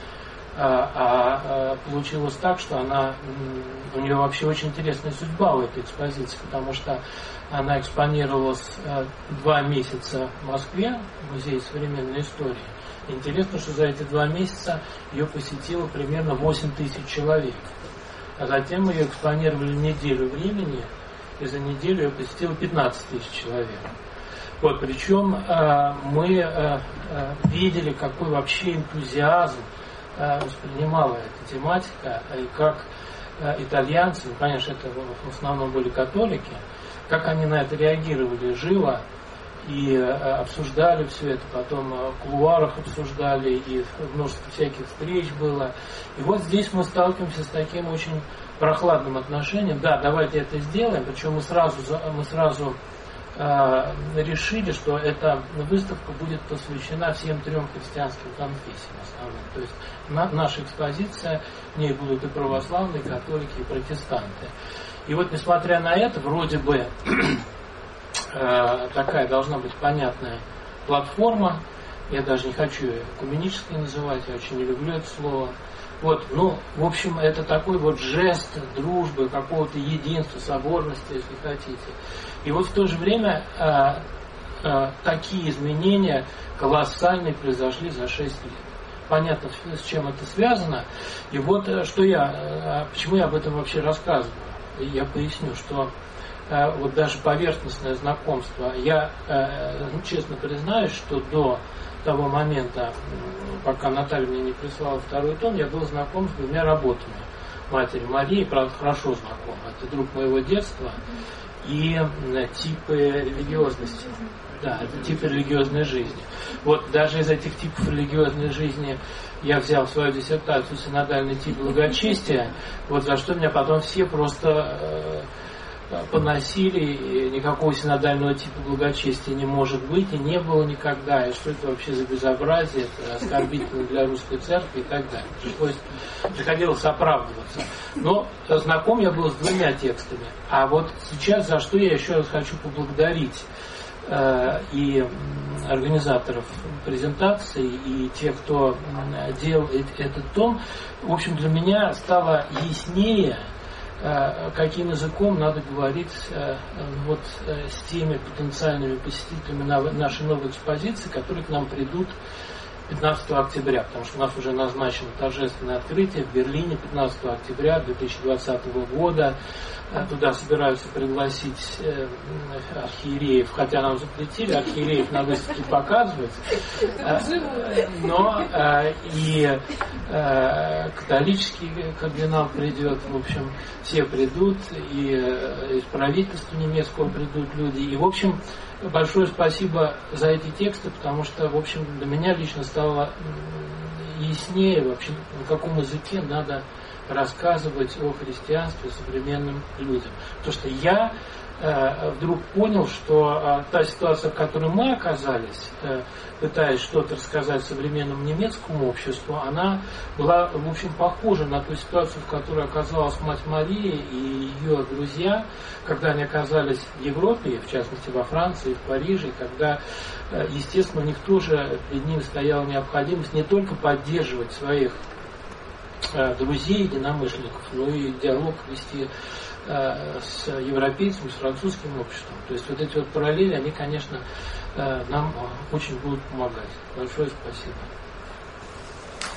получилось так, что у нее вообще очень интересная судьба у этой экспозиции, потому что она экспонировалась 2 месяца в Москве, в Музее современной истории. Интересно, что за эти 2 месяца ее посетило примерно 8 тысяч человек. А затем мы ее экспонировали неделю времени, и за неделю ее посетило 15 тысяч человек. Вот, причем мы видели, какой вообще энтузиазм воспринимала эта тематика, и как итальянцы, конечно, это в основном были католики, как они на это реагировали живо и обсуждали все это, потом в кулуарах обсуждали, и множество всяких встреч было. И вот здесь мы сталкиваемся с таким очень прохладным отношением. Да, давайте это сделаем, причем мы сразу решили, что эта выставка будет посвящена всем 3 христианским конфессиям основным. То есть наша экспозиция, в ней будут и православные, и католики, и протестанты. И вот несмотря на это, вроде бы такая должна быть понятная платформа. Я даже не хочу ее экуменической называть, я очень не люблю это слово. Вот, в общем, это такой вот жест дружбы, какого-то единства, соборности, если хотите. И вот в то же время такие изменения колоссальные произошли за 6 лет. Понятно, с чем это связано. И вот почему я об этом вообще рассказываю. Я поясню, что вот даже поверхностное знакомство, я честно признаюсь, что до того момента, пока Наталья мне не прислала 2-й том, я был знаком с 2 работами матери Марии, правда, хорошо знаком. Это друг моего детства и типы религиозности. Да, это типы религиозной жизни. Вот даже из этих типов религиозной жизни я взял в свою диссертацию синодальный тип благочестия, вот за что меня потом все просто поносили, и никакого синодального типа благочестия не может быть, и не было никогда, и что это вообще за безобразие, это оскорбительно для русской церкви и так далее. Приходилось оправдываться. Но знаком я был с 2 текстами. А вот сейчас, за что я еще раз хочу поблагодарить и организаторов презентации, и тех, кто делал этот том, в общем, для меня стало яснее, каким языком надо говорить с теми потенциальными посетителями нашей новой экспозиции, которые к нам придут 15 октября, потому что у нас уже назначено торжественное открытие в Берлине 15 октября 2020 года. Туда собираются пригласить архиереев, хотя нам запретили архиереев на выставке показывать, но и католический кардинал придет, в общем, все придут, и из правительства немецкого придут люди, и, в общем, большое спасибо за эти тексты, потому что, в общем, для меня лично стало яснее вообще, на каком языке надо рассказывать о христианстве современным людям. Потому что я вдруг понял, что та ситуация, в которой мы оказались, пытаясь что-то рассказать современному немецкому обществу, она была, в общем, похожа на ту ситуацию, в которой оказалась мать Мария и ее друзья, когда они оказались в Европе, в частности во Франции, в Париже, когда, естественно, у них тоже перед ними стояла необходимость не только поддерживать своих друзей, единомышленников, но и диалог вести с европейцами, с французским обществом. То есть вот эти вот параллели, они, конечно, нам очень будут помогать. Большое спасибо.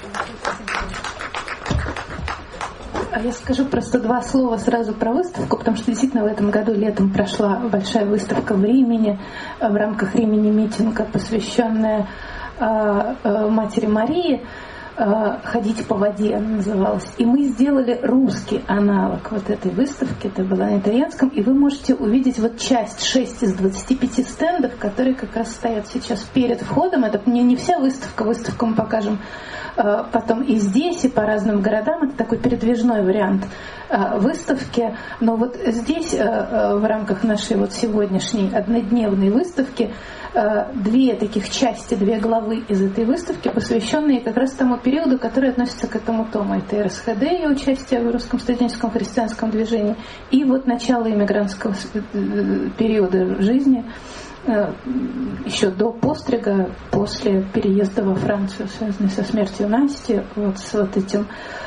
А я скажу просто два слова сразу про выставку, потому что действительно в этом году летом прошла большая выставка в Римени, в рамках Римени митинга, посвященная Матери Марии. «Ходить по воде» она называлась. И мы сделали русский аналог вот этой выставки, это было на итальянском, и вы можете увидеть вот часть 6 из 25 стендов, которые как раз стоят сейчас перед входом. Это не вся выставка, выставку мы покажем потом и здесь, и по разным городам. Это такой передвижной вариант выставки. Но вот здесь в рамках нашей вот сегодняшней однодневной выставки две таких части, две главы из этой выставки, посвященные как раз тому периоду, который относится к этому тому. Это РСХД и участие в русском студенческом христианском движении, и вот начало иммигрантского периода жизни, еще до пострига, после переезда во Францию, связанный со смертью Насти, вот с вот этим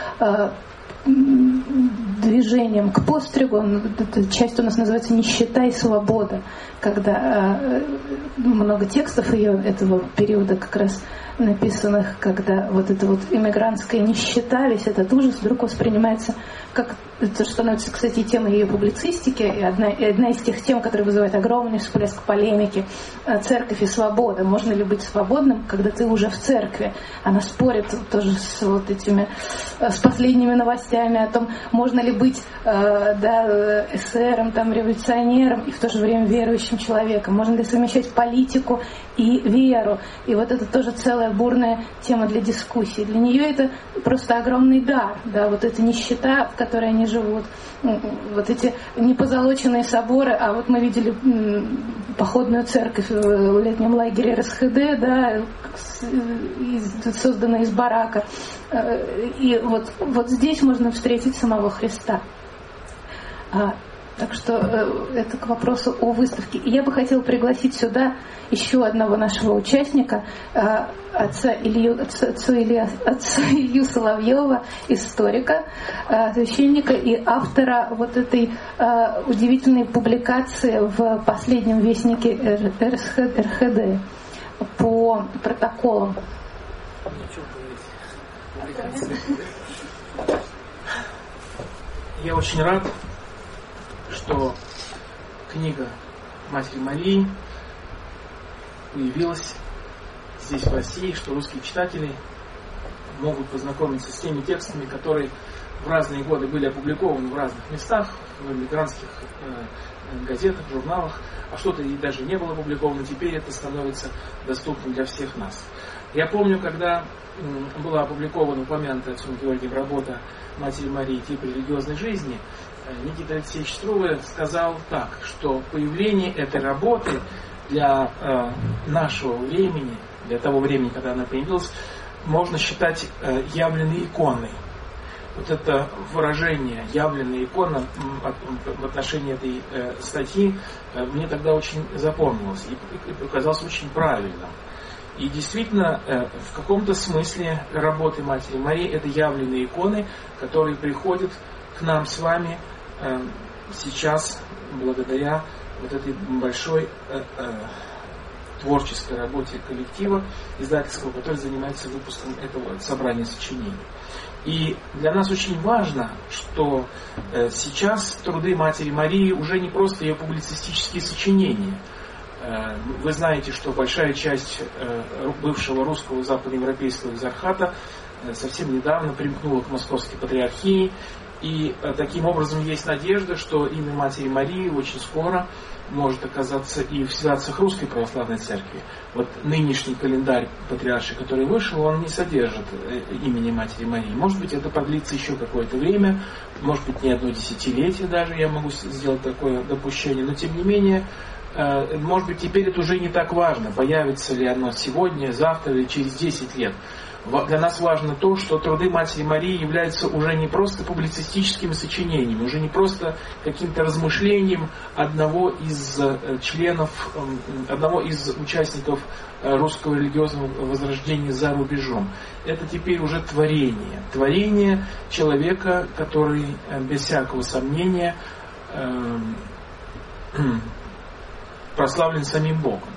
движением к постригу. Эта часть у нас называется «Нищета и свобода», когда много текстов ее этого периода как раз написанных, когда вот эта вот иммигрантская нищета, весь этот ужас вдруг воспринимается как... Это становится, кстати, темой ее публицистики, и одна из тех тем, которые вызывает огромный всплеск полемики. Церковь и свобода. Можно ли быть свободным, когда ты уже в церкви? Она спорит тоже с вот этими, с последними новостями о том, можно ли быть эсером, там, революционером и в то же время верующим человеком. Можно ли совмещать политику и веру? И вот это тоже целая бурная тема для дискуссии. Для нее это просто огромный дар, да, вот эта нищета, в которой они живут, вот эти непозолоченные соборы, а вот мы видели походную церковь в летнем лагере РСХД, да, созданная из барака, и вот здесь можно встретить самого Христа. Так что это к вопросу о выставке. И я бы хотела пригласить сюда еще одного нашего участника, отца Илью Соловьева, историка, священника и автора вот этой удивительной публикации в последнем вестнике РХД по протоколам. Я очень рад, что книга Матери Марии появилась здесь, в России, что русские читатели могут познакомиться с теми текстами, которые в разные годы были опубликованы в разных местах, в эмигрантских газетах, журналах, а что-то и даже не было опубликовано, теперь это становится доступным для всех нас. Я помню, когда была опубликована упомянутая отцом Георгием работа Матери Марии «Тип религиозной жизни», Никита Алексеевич Струве сказал так, что появление этой работы для нашего времени, для того времени, когда она появилась, можно считать явленной иконой. Вот это выражение «явленная икона» в отношении этой статьи мне тогда очень запомнилось и показалось очень правильным. И действительно, в каком-то смысле работы Матери Марии это явленные иконы, которые приходят к нам с вами сейчас благодаря вот этой большой творческой работе коллектива издательского, который занимается выпуском этого собрания сочинений. И для нас очень важно, что сейчас труды Матери Марии уже не просто ее публицистические сочинения. Вы знаете, что большая часть бывшего русского западноевропейского экзархата совсем недавно примкнула к Московской патриархии. И таким образом есть надежда, что имя Матери Марии очень скоро может оказаться и в святцах Русской Православной Церкви. Вот нынешний календарь патриарший, который вышел, он не содержит имени Матери Марии. Может быть, это продлится еще какое-то время, может быть, не одно десятилетие даже, я могу сделать такое допущение, но тем не менее, может быть, теперь это уже не так важно, появится ли оно сегодня, завтра или через 10 лет. Для нас важно то, что труды Матери Марии являются уже не просто публицистическими сочинениями, уже не просто каким-то размышлением одного из членов, одного из участников русского религиозного возрождения за рубежом. Это теперь уже творение человека, который без всякого сомнения прославлен самим Богом.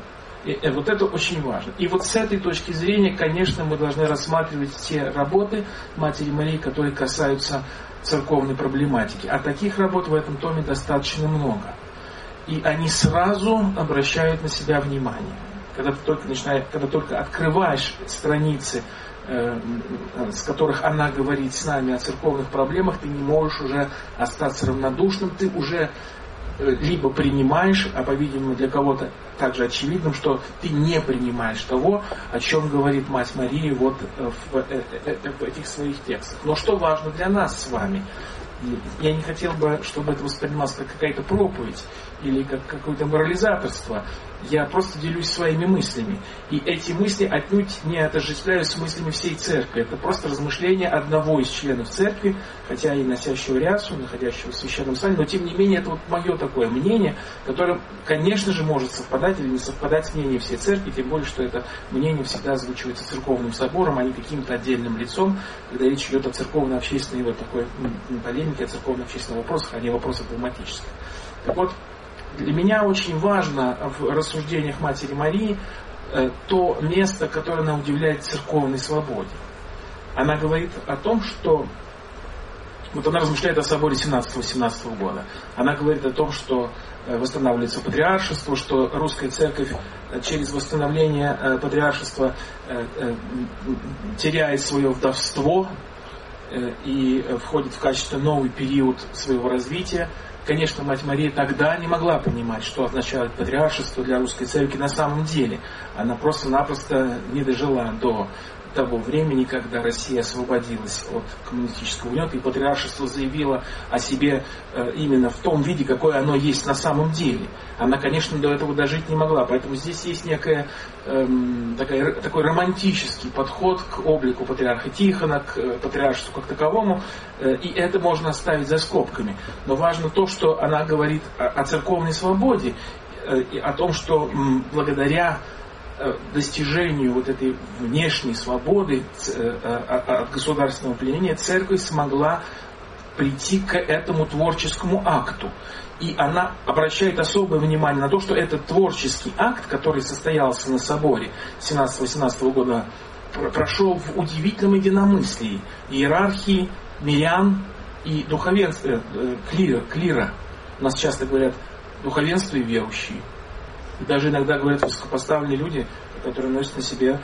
И вот это очень важно. И вот с этой точки зрения, конечно, мы должны рассматривать те работы Матери Марии, которые касаются церковной проблематики. А таких работ в этом томе достаточно много. И они сразу обращают на себя внимание. Когда только открываешь страницы, с которых она говорит с нами о церковных проблемах, ты не можешь уже остаться равнодушным, ты уже либо принимаешь, а по-видимому для кого-то также очевидным, что ты не принимаешь того, о чем говорит Мать Мария вот в этих своих текстах. Но что важно для нас с вами? Я не хотел бы, чтобы это воспринималось как какая-то проповедь или как какое-то морализаторство. Я просто делюсь своими мыслями. И эти мысли отнюдь не отождествляю с мыслями всей церкви. Это просто размышления одного из членов церкви, хотя и носящего рясу, находящего в священном сане, но тем не менее это вот мое такое мнение, которое, конечно же, может совпадать или не совпадать с мнением всей церкви, тем более, что это мнение всегда озвучивается церковным собором, а не каким-то отдельным лицом, когда речь идет о церковно-общественной вот такой полемике, о церковно-общественных вопросах, а не вопросах догматических. Так вот, для меня очень важно в рассуждениях Матери Марии то место, которое она уделяет церковной свободе. Она говорит о том, что... Вот она размышляет о соборе 17-18 года. Она говорит о том, что восстанавливается патриаршество, что русская церковь через восстановление патриаршества теряет свое вдовство и входит в качественно новый период своего развития. Конечно, Мать Мария тогда не могла понимать, что означает патриаршество для русской церкви на самом деле. Она просто-напросто не дожила до того времени, когда Россия освободилась от коммунистического угнета, и патриаршество заявило о себе именно в том виде, какое оно есть на самом деле. Она, конечно, до этого дожить не могла, поэтому здесь есть некая, такой романтический подход к облику патриарха Тихона, к патриаршеству как таковому, и это можно оставить за скобками. Но важно то, что она говорит о церковной свободе, и о том, что благодаря достижению вот этой внешней свободы от государственного пленения церковь смогла прийти к этому творческому акту. И она обращает особое внимание на то, что этот творческий акт, который состоялся на соборе 17-18 года, прошел в удивительном единомыслии иерархии, мирян и духовенства, клира. У нас часто говорят духовенство и верующие. И даже иногда говорят высокопоставленные люди, которые носят на себе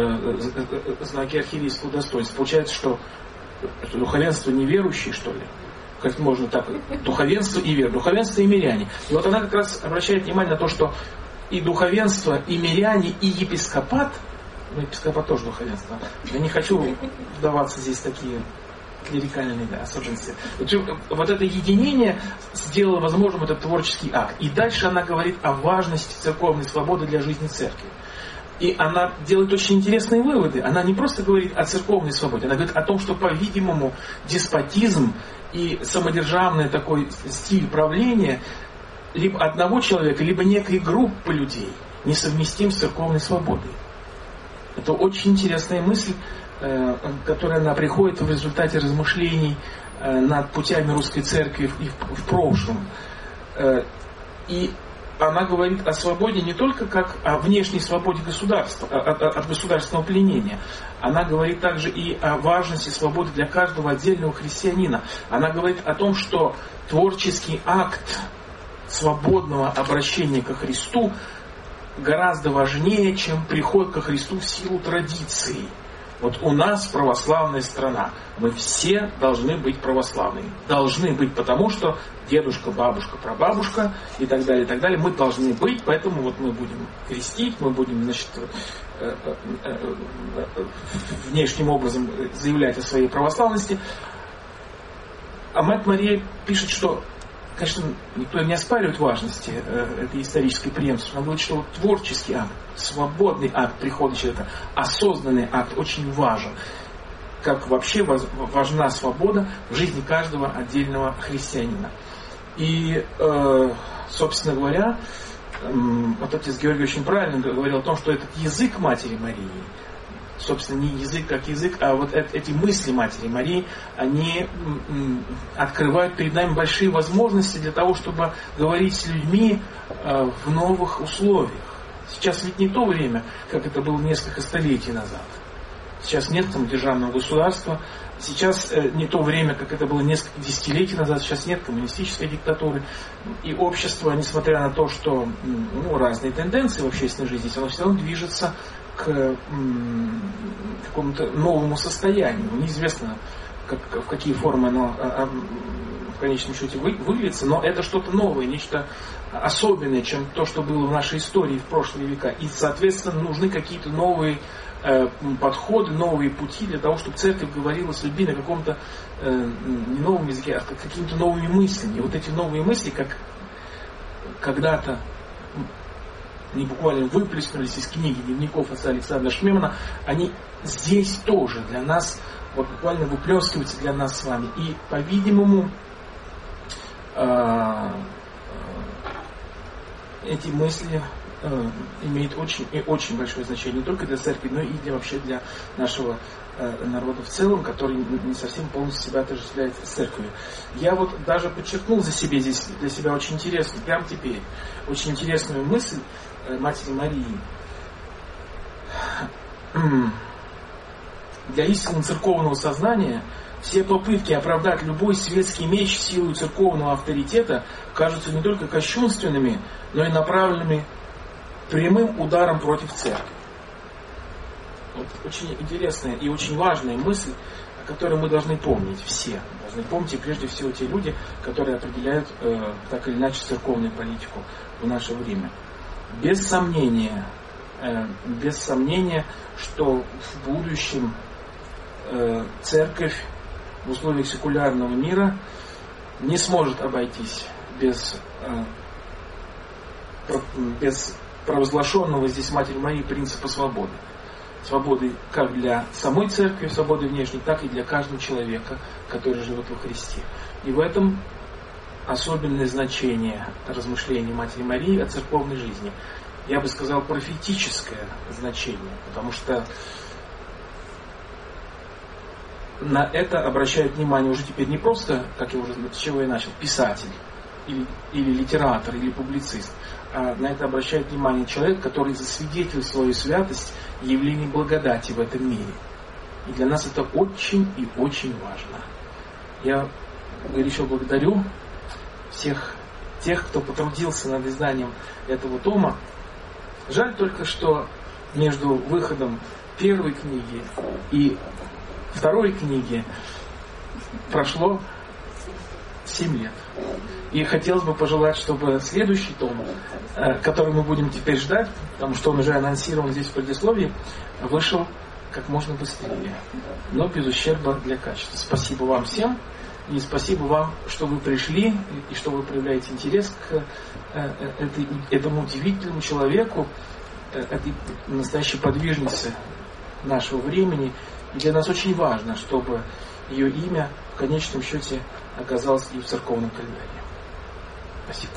знаки архиерейского достоинства. Получается, что духовенство неверующие, что ли? Как можно так? Духовенство и вера. Духовенство и миряне. И вот она как раз обращает внимание на то, что и духовенство, и миряне, и епископат, ну, епископат тоже духовенство. Я не хочу вдаваться здесь в такие клерикальные особенности. Вот это единение сделало возможным этот творческий акт. И дальше она говорит о важности церковной свободы для жизни церкви. И она делает очень интересные выводы. Она не просто говорит о церковной свободе, она говорит о том, что, по-видимому, деспотизм и самодержавный такой стиль правления либо одного человека, либо некой группы людей несовместим с церковной свободой. Это очень интересная мысль, которая она приходит в результате размышлений над путями русской церкви в прошлом. И она говорит о свободе не только как о внешней свободе государства, от государственного пленения. Она говорит также и о важности свободы для каждого отдельного христианина. Она говорит о том, что творческий акт свободного обращения ко Христу гораздо важнее, чем приход ко Христу в силу традиции. Вот у нас православная страна. Мы все должны быть православными. Должны быть, потому что дедушка, бабушка, прабабушка и так далее, и так далее. Мы должны быть, поэтому вот мы будем крестить, мы будем, значит, внешним образом заявлять о своей православности. А Мать Мария пишет, что, конечно, никто не оспаривает важности этой исторической преемственности. Она говорит, что вот творческий акт, свободный акт прихода человека, осознанный акт очень важен. Как вообще важна свобода в жизни каждого отдельного христианина. И, собственно говоря, вот отец Георгий очень правильно говорил о том, что этот язык Матери Марии, собственно, не язык как язык, а вот эти мысли Матери Марии, они открывают перед нами большие возможности для того, чтобы говорить с людьми в новых условиях. Сейчас ведь не то время, как это было несколько столетий назад. Сейчас нет там державного государства. Сейчас не то время, как это было несколько десятилетий назад. Сейчас нет коммунистической диктатуры. И общество, несмотря на то, что разные тенденции в общественной жизни, оно все равно движется к какому-то новому состоянию. Неизвестно, в какие формы оно в конечном счете выльется, но это что-то новое, нечто особенное, чем то, что было в нашей истории в прошлые века. И, соответственно, нужны какие-то новые подходы, новые пути для того, чтобы церковь говорила с людьми на каком-то не новом языке, а какими-то новыми мыслями. И вот эти новые мысли, как когда-то они буквально выплеснулись из книги дневников отца Александра Шмемана, они здесь тоже для нас, вот буквально выплескиваются для нас с вами. И, по-видимому, эти мысли имеют очень и очень большое значение не только для церкви, но и вообще для нашего народа в целом, который не совсем полностью себя отождествляет с церковью. Я вот даже подчеркнул для себя очень интересную, прямо теперь, очень интересную мысль Матери Марии. Для истинного церковного сознания все попытки оправдать любой светский меч силой церковного авторитета кажутся не только кощунственными, но и направленными прямым ударом против церкви. Вот очень интересная и очень важная мысль, о которой мы должны помнить все. Должны помнить и прежде всего те люди, которые определяют так или иначе церковную политику в наше время. Без сомнения, что в будущем церковь в условиях секулярного мира не сможет обойтись без провозглашенного здесь Матерью Марии принципа свободы. Свободы как для самой церкви, свободы внешней, так и для каждого человека, который живет во Христе. И в этом особенное значение размышлений Матери Марии о церковной жизни. Я бы сказал, профетическое значение, потому что на это обращает внимание уже теперь не просто, как я уже с чего я начал, писатель, или литератор, или публицист, а на это обращает внимание человек, который засвидетелил свою святость явлений благодати в этом мире. И для нас это очень и очень важно. Я горячо благодарю всех тех, кто потрудился над изданием этого тома. Жаль только, что между выходом первой книги и второй книги прошло 7 лет. И хотелось бы пожелать, чтобы следующий том, который мы будем теперь ждать, потому что он уже анонсирован здесь в предисловии, вышел как можно быстрее, но без ущерба для качества. Спасибо вам всем, и спасибо вам, что вы пришли, и что вы проявляете интерес к этому удивительному человеку, этой настоящей подвижнице нашего времени. И для нас очень важно, чтобы ее имя в конечном счете оказалось и в церковном календаре. Спасибо.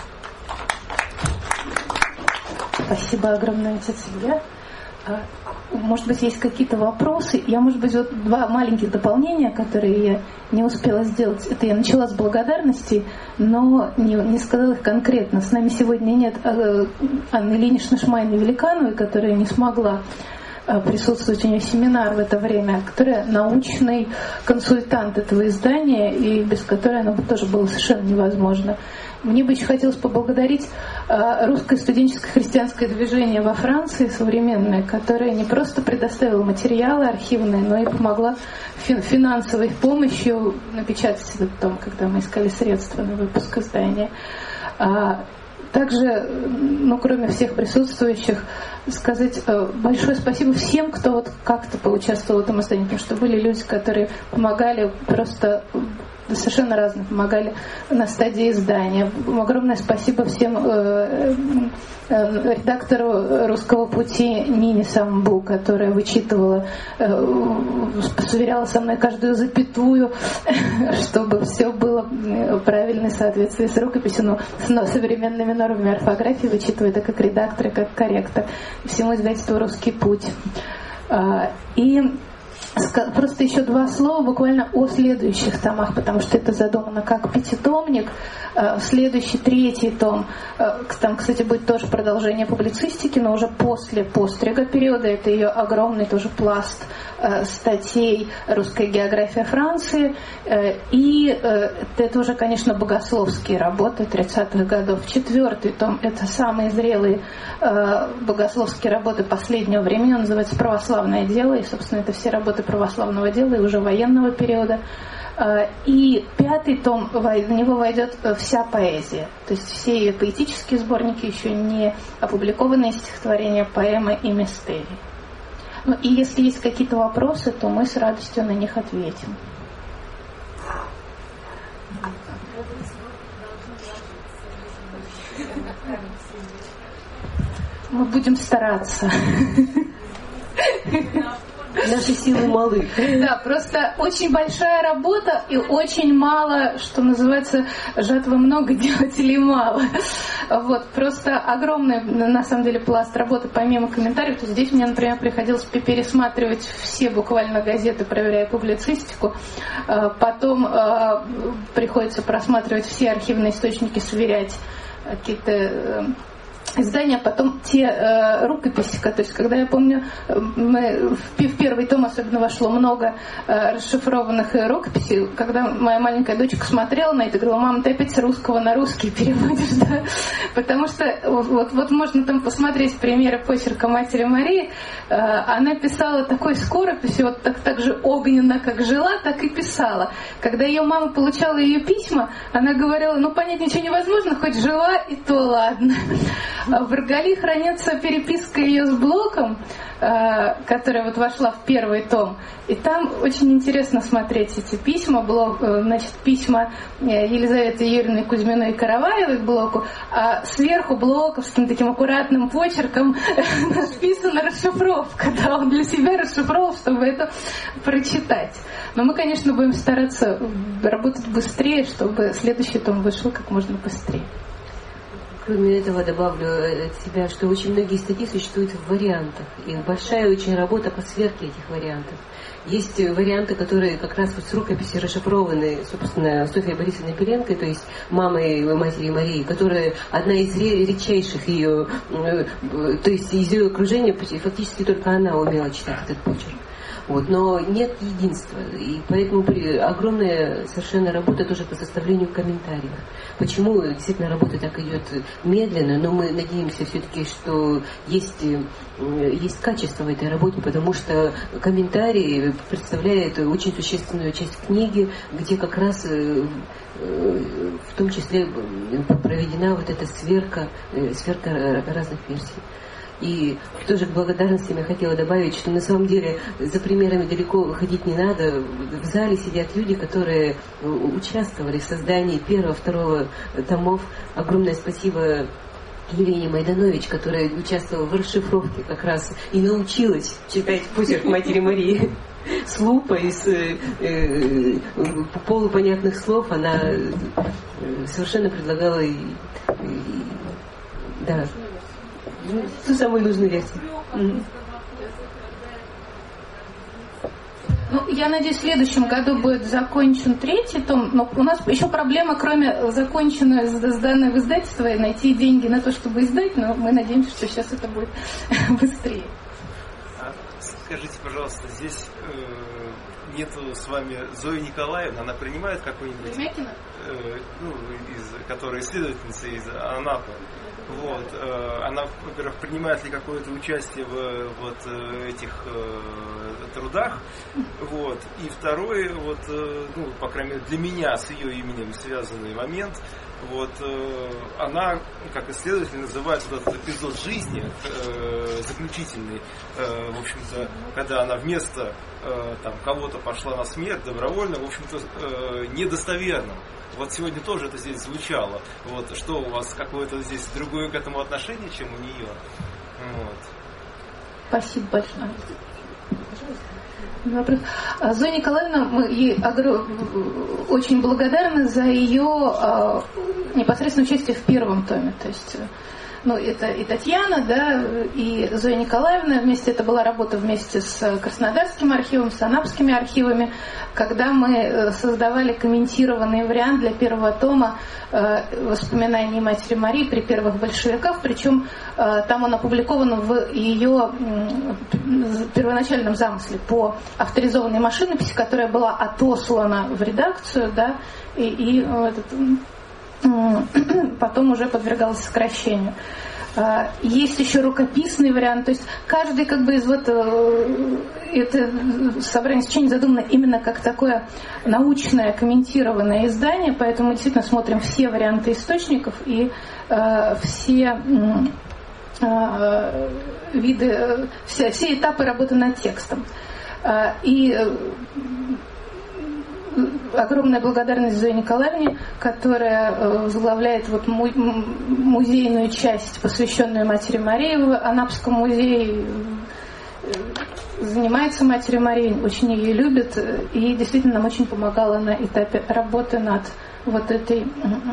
Спасибо огромное, отец Илья. Может быть, есть какие-то вопросы? Я, может быть, вот 2 маленьких дополнения, которые я не успела сделать. Это я начала с благодарностей, но не сказала их конкретно. С нами сегодня нет Анны Ильиничны Шмайны-Великановой, которая не смогла присутствовать, у нее семинар в это время, которая научный консультант этого издания, и без которой оно бы тоже было совершенно невозможно. Мне бы еще хотелось поблагодарить русское студенческое христианское движение во Франции, современное, которое не просто предоставило материалы архивные, но и помогла финансовой помощью напечатать этот том, когда мы искали средства на выпуск издания. Также, кроме всех присутствующих, сказать большое спасибо всем, кто вот как-то поучаствовал в этом издании, потому что были люди, которые помогали просто совершенно разные, помогали на стадии издания. Огромное спасибо всем редактору «Русского пути» Нине Самбу, которая вычитывала, сверяла со мной каждую запятую, чтобы все было правильно в соответствии с рукописью, но с современными нормами орфографии вычитывает и как редактор, и как корректор. Всему издательству «Русский путь». И Просто еще два слова буквально о следующих томах, потому что это задумано как пятитомник. Следующий, третий том, там, кстати, будет тоже продолжение публицистики, но уже после пострига периода. Это ее огромный тоже пласт статей «Русская география Франции». И это уже, конечно, богословские работы 30-х годов. Четвертый том — это самые зрелые богословские работы последнего времени. Он называется «Православное дело». И, собственно, это все работы православного дела и уже военного периода. И пятый том, в него войдет вся поэзия. То есть все ее поэтические сборники, еще не опубликованные стихотворения, поэмы и мистерии. Ну и если есть какие-то вопросы, то мы с радостью на них ответим. Мы будем стараться. Наши силы малы. Да, просто очень большая работа и очень мало, что называется, жатвы много, делателей мало. Вот, просто огромный, на самом деле, пласт работы помимо комментариев. То есть здесь мне, например, приходилось пересматривать все буквально газеты, проверяя публицистику. Потом приходится просматривать все архивные источники, сверять какие-то издания, потом те рукописи, то есть когда я помню, в первый том особенно вошло много расшифрованных рукописей, когда моя маленькая дочка смотрела на это, говорила: мама, ты опять с русского на русский переводишь, да? Потому что вот можно там посмотреть примеры почерка матери Марии. Она писала такой скорописью, вот так же огненно, как жила, так и писала. Когда ее мама получала ее письма, она говорила: ну понять ничего невозможно, хоть жила, и то ладно. В Ргали хранится переписка ее с Блоком, которая вот вошла в первый том. И там очень интересно смотреть эти письма. Блок, значит, письма Елизаветы Юрьевны Кузьминой Караваевой к Блоку, а сверху блоковским таким аккуратным почерком написана расшифровка. Да, он для себя расшифровал, чтобы это прочитать. Но мы, конечно, будем стараться работать быстрее, чтобы следующий том вышел как можно быстрее. Кроме этого добавлю от себя, что очень многие статьи существуют в вариантах. И большая очень работа по сверке этих вариантов. Есть варианты, которые как раз вот с рукописи расшифрованы, собственно, Софьей Борисовной Пеленко, то есть мамой матери Марии, которая одна из редчайших ее, то есть из ее окружения фактически только она умела читать этот почерк. Вот, но нет единства, и поэтому огромная совершенно работа тоже по составлению комментариев. Почему действительно работа так идет медленно, но мы надеемся все-таки, что есть качество в этой работе, потому что комментарии представляют очень существенную часть книги, где как раз в том числе проведена вот эта сверка разных версий. И тоже к благодарности я хотела добавить, что на самом деле за примерами далеко выходить не надо. В зале сидят люди, которые участвовали в создании первого, второго томов. Огромное спасибо Елене Майданович, которая участвовала в расшифровке как раз и научилась читать почерк матери Марии с лупой, с полупонятных слов. Она совершенно предлагала да, ту самую нужную версию. Ну, я надеюсь, в следующем году будет закончен третий том, но у нас еще проблема, кроме законченного сданного издательства, найти деньги на то, чтобы издать, но мы надеемся, что сейчас это будет быстрее. Скажите, пожалуйста, здесь нету с вами Зои Николаевны, она принимает какой-нибудь... которая исследовательница из Анапы. Вот, она, во-первых, принимает ли какое-то участие в вот этих трудах, вот, и второй, вот, ну, по крайней мере, для меня с ее именем связанный момент, вот, она, как исследователь, называет вот этот эпизод жизни заключительный, в общем-то, когда она вместо там кого-то пошла на смерть добровольно, в общем-то, недостоверно. Вот сегодня тоже это здесь звучало. Вот, что у вас какое-то здесь другое к этому отношение, чем у нее? Вот. Спасибо большое. Вопрос. Зоя Николаевна, мы ей очень благодарны за ее непосредственное участие в первом томе. То есть ну, это и Татьяна, да, и Зоя Николаевна вместе, это была работа вместе с Краснодарским архивом, с Анапскими архивами, когда мы создавали комментированный вариант для первого тома воспоминаний матери Марии при первых большевиках, причем там он опубликован в ее первоначальном замысле по авторизованной машинописи, которая была отослана в редакцию, да, и потом уже подвергалась сокращению. Есть еще рукописный вариант, то есть каждый как бы из вот это собрание сочинений задумано именно как такое научное комментированное издание, поэтому мы действительно смотрим все варианты источников и все виды, все этапы работы над текстом. И огромная благодарность Зое Николаевне, которая возглавляет вот музейную часть, посвященную Матери Марии в Анапском музее, занимается Матерью Марией, очень ее любит и действительно нам очень помогала на этапе работы над вот этими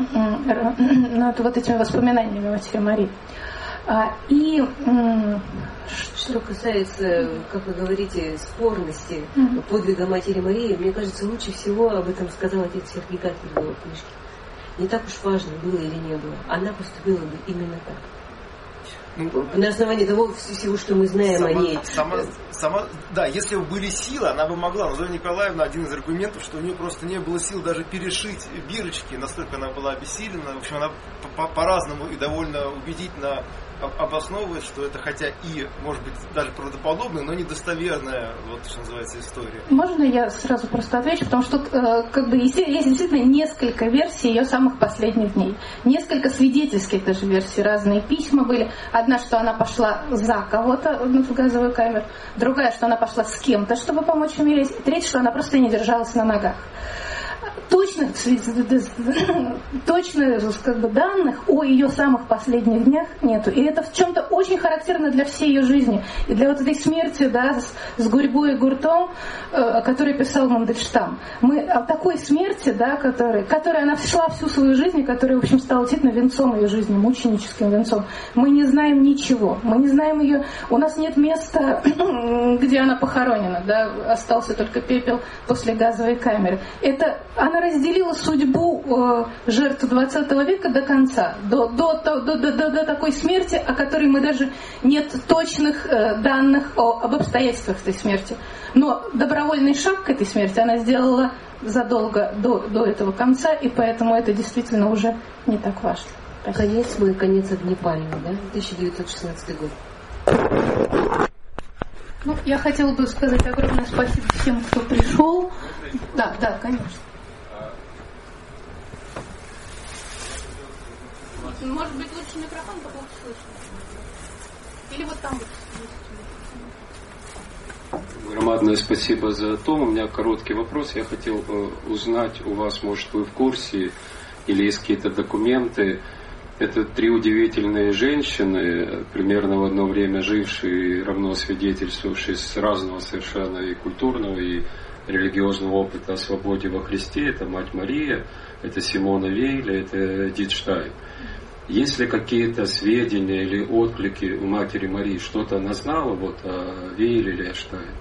воспоминаниями Матери Марии. И что касается, как вы говорите, спорности подвига Матери Марии, мне кажется, лучше всего об этом сказал отец Сергей Гатлер в его книжке. Не так уж важно, было или не было. Она поступила бы именно так. На основании того всего, что мы знаем о ней. Да, если бы были силы, она бы могла. Но Зоя Николаевна, один из аргументов, что у нее просто не было сил даже перешить бирочки, настолько она была обессилена. В общем, она по-разному и довольно убедительно обосновывает, что это хотя и, может быть, даже правдоподобная, но недостоверная, вот что называется, история. Можно я сразу просто отвечу, потому что как бы есть действительно несколько версий ее самых последних дней. Несколько свидетельских даже версий, разные письма были. Одна, что она пошла за кого-то в газовую камеру, другая, что она пошла с кем-то, чтобы помочь умереть, третья, что она просто не держалась на ногах. Точных как бы, данных о ее самых последних днях нету. И это в чем-то очень характерно для всей ее жизни. И для вот этой смерти, да, с гурьбой и гуртом, о которой писал Мандельштам. Мы о такой смерти, да, которой она шла всю свою жизнь, и которая, в общем, стала действительно венцом ее жизни, мученическим венцом. Мы не знаем ничего. Мы не знаем ее. У нас нет места, где она похоронена, да, остался только пепел после газовой камеры. Это она разделила судьбу жертв 20 века до конца, до такой смерти, о которой мы даже нет точных данных об обстоятельствах этой смерти. Но добровольный шаг к этой смерти она сделала задолго до этого конца, и поэтому это действительно уже не так важно. Спасибо. Конец Огнепального, да? 1916 год. Ну, я хотела бы сказать огромное спасибо всем, кто пришел. Да, конечно. Может быть, лучше микрофон, потому что слышно. Или вот там вот. Громадное спасибо за том. У меня короткий вопрос. Я хотел узнать у вас, может, вы в курсе, или есть какие-то документы. Это 3 удивительные женщины, примерно в одно время жившие, равно свидетельствовавшие с разного совершенно и культурного, и религиозного опыта о свободе во Христе. Это Мать Мария, это Симона Вейль, это Эдит Штайн. Есть ли какие-то сведения или отклики у Матери Марии? Что-то она знала вот о Вейле или о Штайне?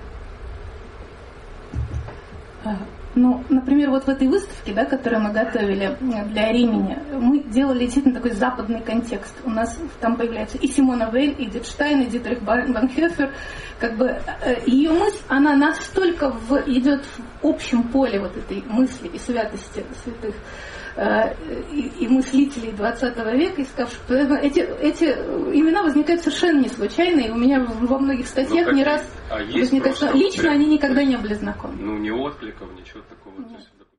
Ну, например, вот в этой выставке, да, которую мы готовили для Римени, мы делали действительно такой западный контекст. У нас там появляется и Симона Вейль, и Эдит Штайн, и Дитрих Банхёфер. Как бы ее мысль, она настолько идет в общем поле вот этой мысли и святости святых и мыслителей 20 века, искавших, что эти имена возникают совершенно не случайно, и у меня во многих статьях не раз возникает, что лично они никогда не были знакомы. Ну, ни откликов, ничего